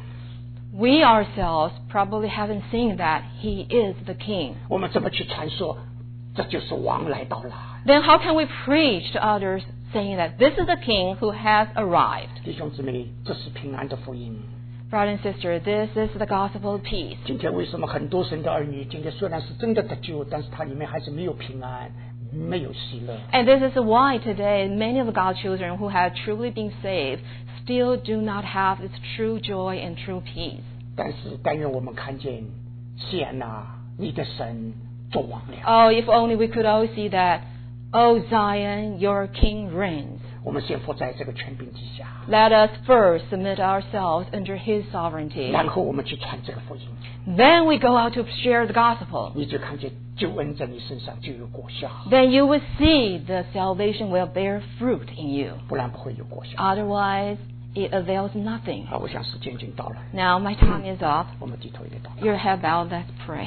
Speaker 2: We ourselves probably haven't seen that He is the King.
Speaker 1: 我们怎么去传说这就是王来到了？
Speaker 2: Then how can we preach to others saying that this is the King who has arrived?
Speaker 1: 弟兄姊妹，这是平安的福音。
Speaker 2: Brother and sister, this is the gospel of peace.
Speaker 1: 今天为什么很多神的儿女，今天虽然是真的得救，但是它里面还是没有平安，没有喜乐？
Speaker 2: And this is why today many of God's children who have truly been saved still do not have this true joy and true peace.
Speaker 1: 但是但愿我们看见，显呐，你的神做王了。
Speaker 2: Oh, if only we could all see that, oh Zion, your King reigns.
Speaker 1: 我们先伏在这个权柄底下，
Speaker 2: Let us first submit ourselves under His sovereignty.
Speaker 1: 然后我们去传这个福音，
Speaker 2: Then we go out to share the gospel.
Speaker 1: 你就看见救恩在你身上就有果效，
Speaker 2: Then you will see the salvation will bear fruit in you.
Speaker 1: 不然不会有果效。
Speaker 2: Otherwise, it avails nothing.
Speaker 1: 好，我想时间已经到了，
Speaker 2: Now my time is up.
Speaker 1: 我们低头一点祷告。
Speaker 2: Your head bowed, let's pray.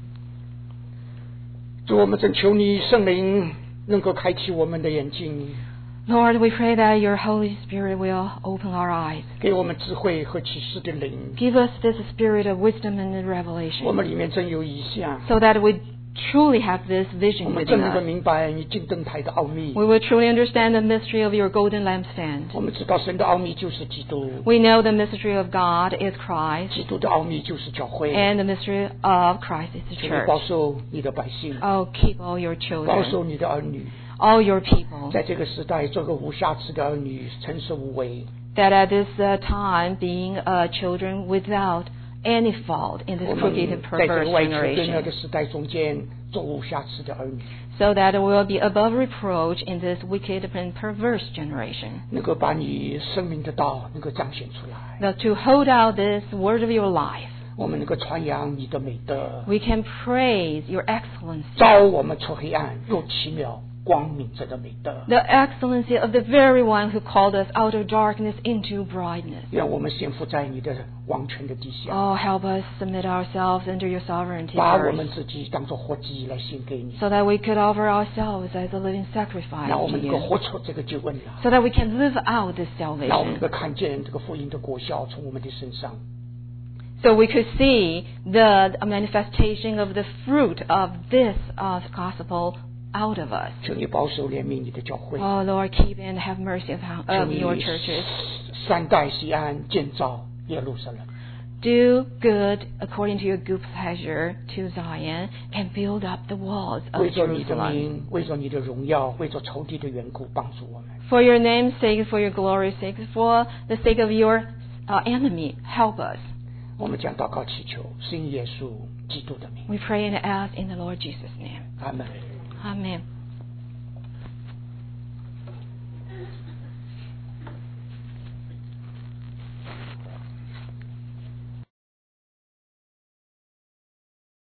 Speaker 1: 主，我们真求你圣灵能够开启我们的眼睛，
Speaker 2: Lord, we pray that your Holy Spirit will open our eyes.
Speaker 1: 给我们智慧和启示的灵。
Speaker 2: Give us this spirit of wisdom and
Speaker 1: 我
Speaker 2: revelation
Speaker 1: 们里面真有意象，
Speaker 2: so that we truly have this
Speaker 1: 我
Speaker 2: vision
Speaker 1: 们
Speaker 2: within
Speaker 1: 真能够
Speaker 2: us.
Speaker 1: 明白你金灯台的奥秘。
Speaker 2: We will truly understand the mystery of your golden lampstand.
Speaker 1: 我们知道神的奥秘就是基督，
Speaker 2: We know the mystery of God is Christ,
Speaker 1: 基督的奥秘就是教会。
Speaker 2: and the mystery of Christ is the
Speaker 1: 求你保
Speaker 2: church.
Speaker 1: 守你的百姓，
Speaker 2: Oh, keep all your
Speaker 1: 保
Speaker 2: children,
Speaker 1: 守你的儿女，
Speaker 2: all your people,
Speaker 1: 在这个时代做个无瑕疵的儿女，诚实无为。
Speaker 2: that at this time being children without any fault in this
Speaker 1: 我们
Speaker 2: crooked and
Speaker 1: 在这
Speaker 2: perverse
Speaker 1: 个歪曲悖谬
Speaker 2: generation,
Speaker 1: 的时代中间，做无瑕疵的儿女，
Speaker 2: so that it will be above reproach in this wicked and perverse generation.
Speaker 1: 能够把你生命的道能够彰显出来，
Speaker 2: That to hold out this word of your life,
Speaker 1: 我们能够传扬你的美德，
Speaker 2: we can praise your excellency,
Speaker 1: 照我们出黑暗入奇妙光明者的美德。
Speaker 2: the excellency of the very one who called us out of darkness into brightness.
Speaker 1: 愿我们先伏在你的王权的底下，
Speaker 2: Oh, help us submit ourselves under your sovereignty
Speaker 1: 把我
Speaker 2: first,
Speaker 1: 们自己当作活祭来献给你，
Speaker 2: so that we could offer ourselves as a living sacrifice
Speaker 1: 让我
Speaker 2: to
Speaker 1: 们能够
Speaker 2: you,
Speaker 1: 活出这个救恩了，
Speaker 2: so that we can live out this
Speaker 1: 让我们能
Speaker 2: salvation,
Speaker 1: 够看见这个福音的果效从我们的身上。
Speaker 2: so we could see the manifestation of the fruit of this gospel out of us.
Speaker 1: 求你保守怜悯你的教会，
Speaker 2: Oh, Lord, keep and have mercy
Speaker 1: 求
Speaker 2: of
Speaker 1: 你
Speaker 2: your churches.
Speaker 1: 善待西安，建造耶路撒冷。
Speaker 2: Do good according to your good pleasure to Zion and build up the walls of
Speaker 1: 为着你的
Speaker 2: Jerusalem.
Speaker 1: 名，为着你的荣耀，为着仇敌的缘故，帮助我们。
Speaker 2: For your name's sake, for your glory's sake, for the sake of your enemy, help us.
Speaker 1: 我们将祷告祈求，是因耶稣基督的名。
Speaker 2: We pray and ask in the Lord Jesus' name.
Speaker 1: 阿门。
Speaker 2: Amen.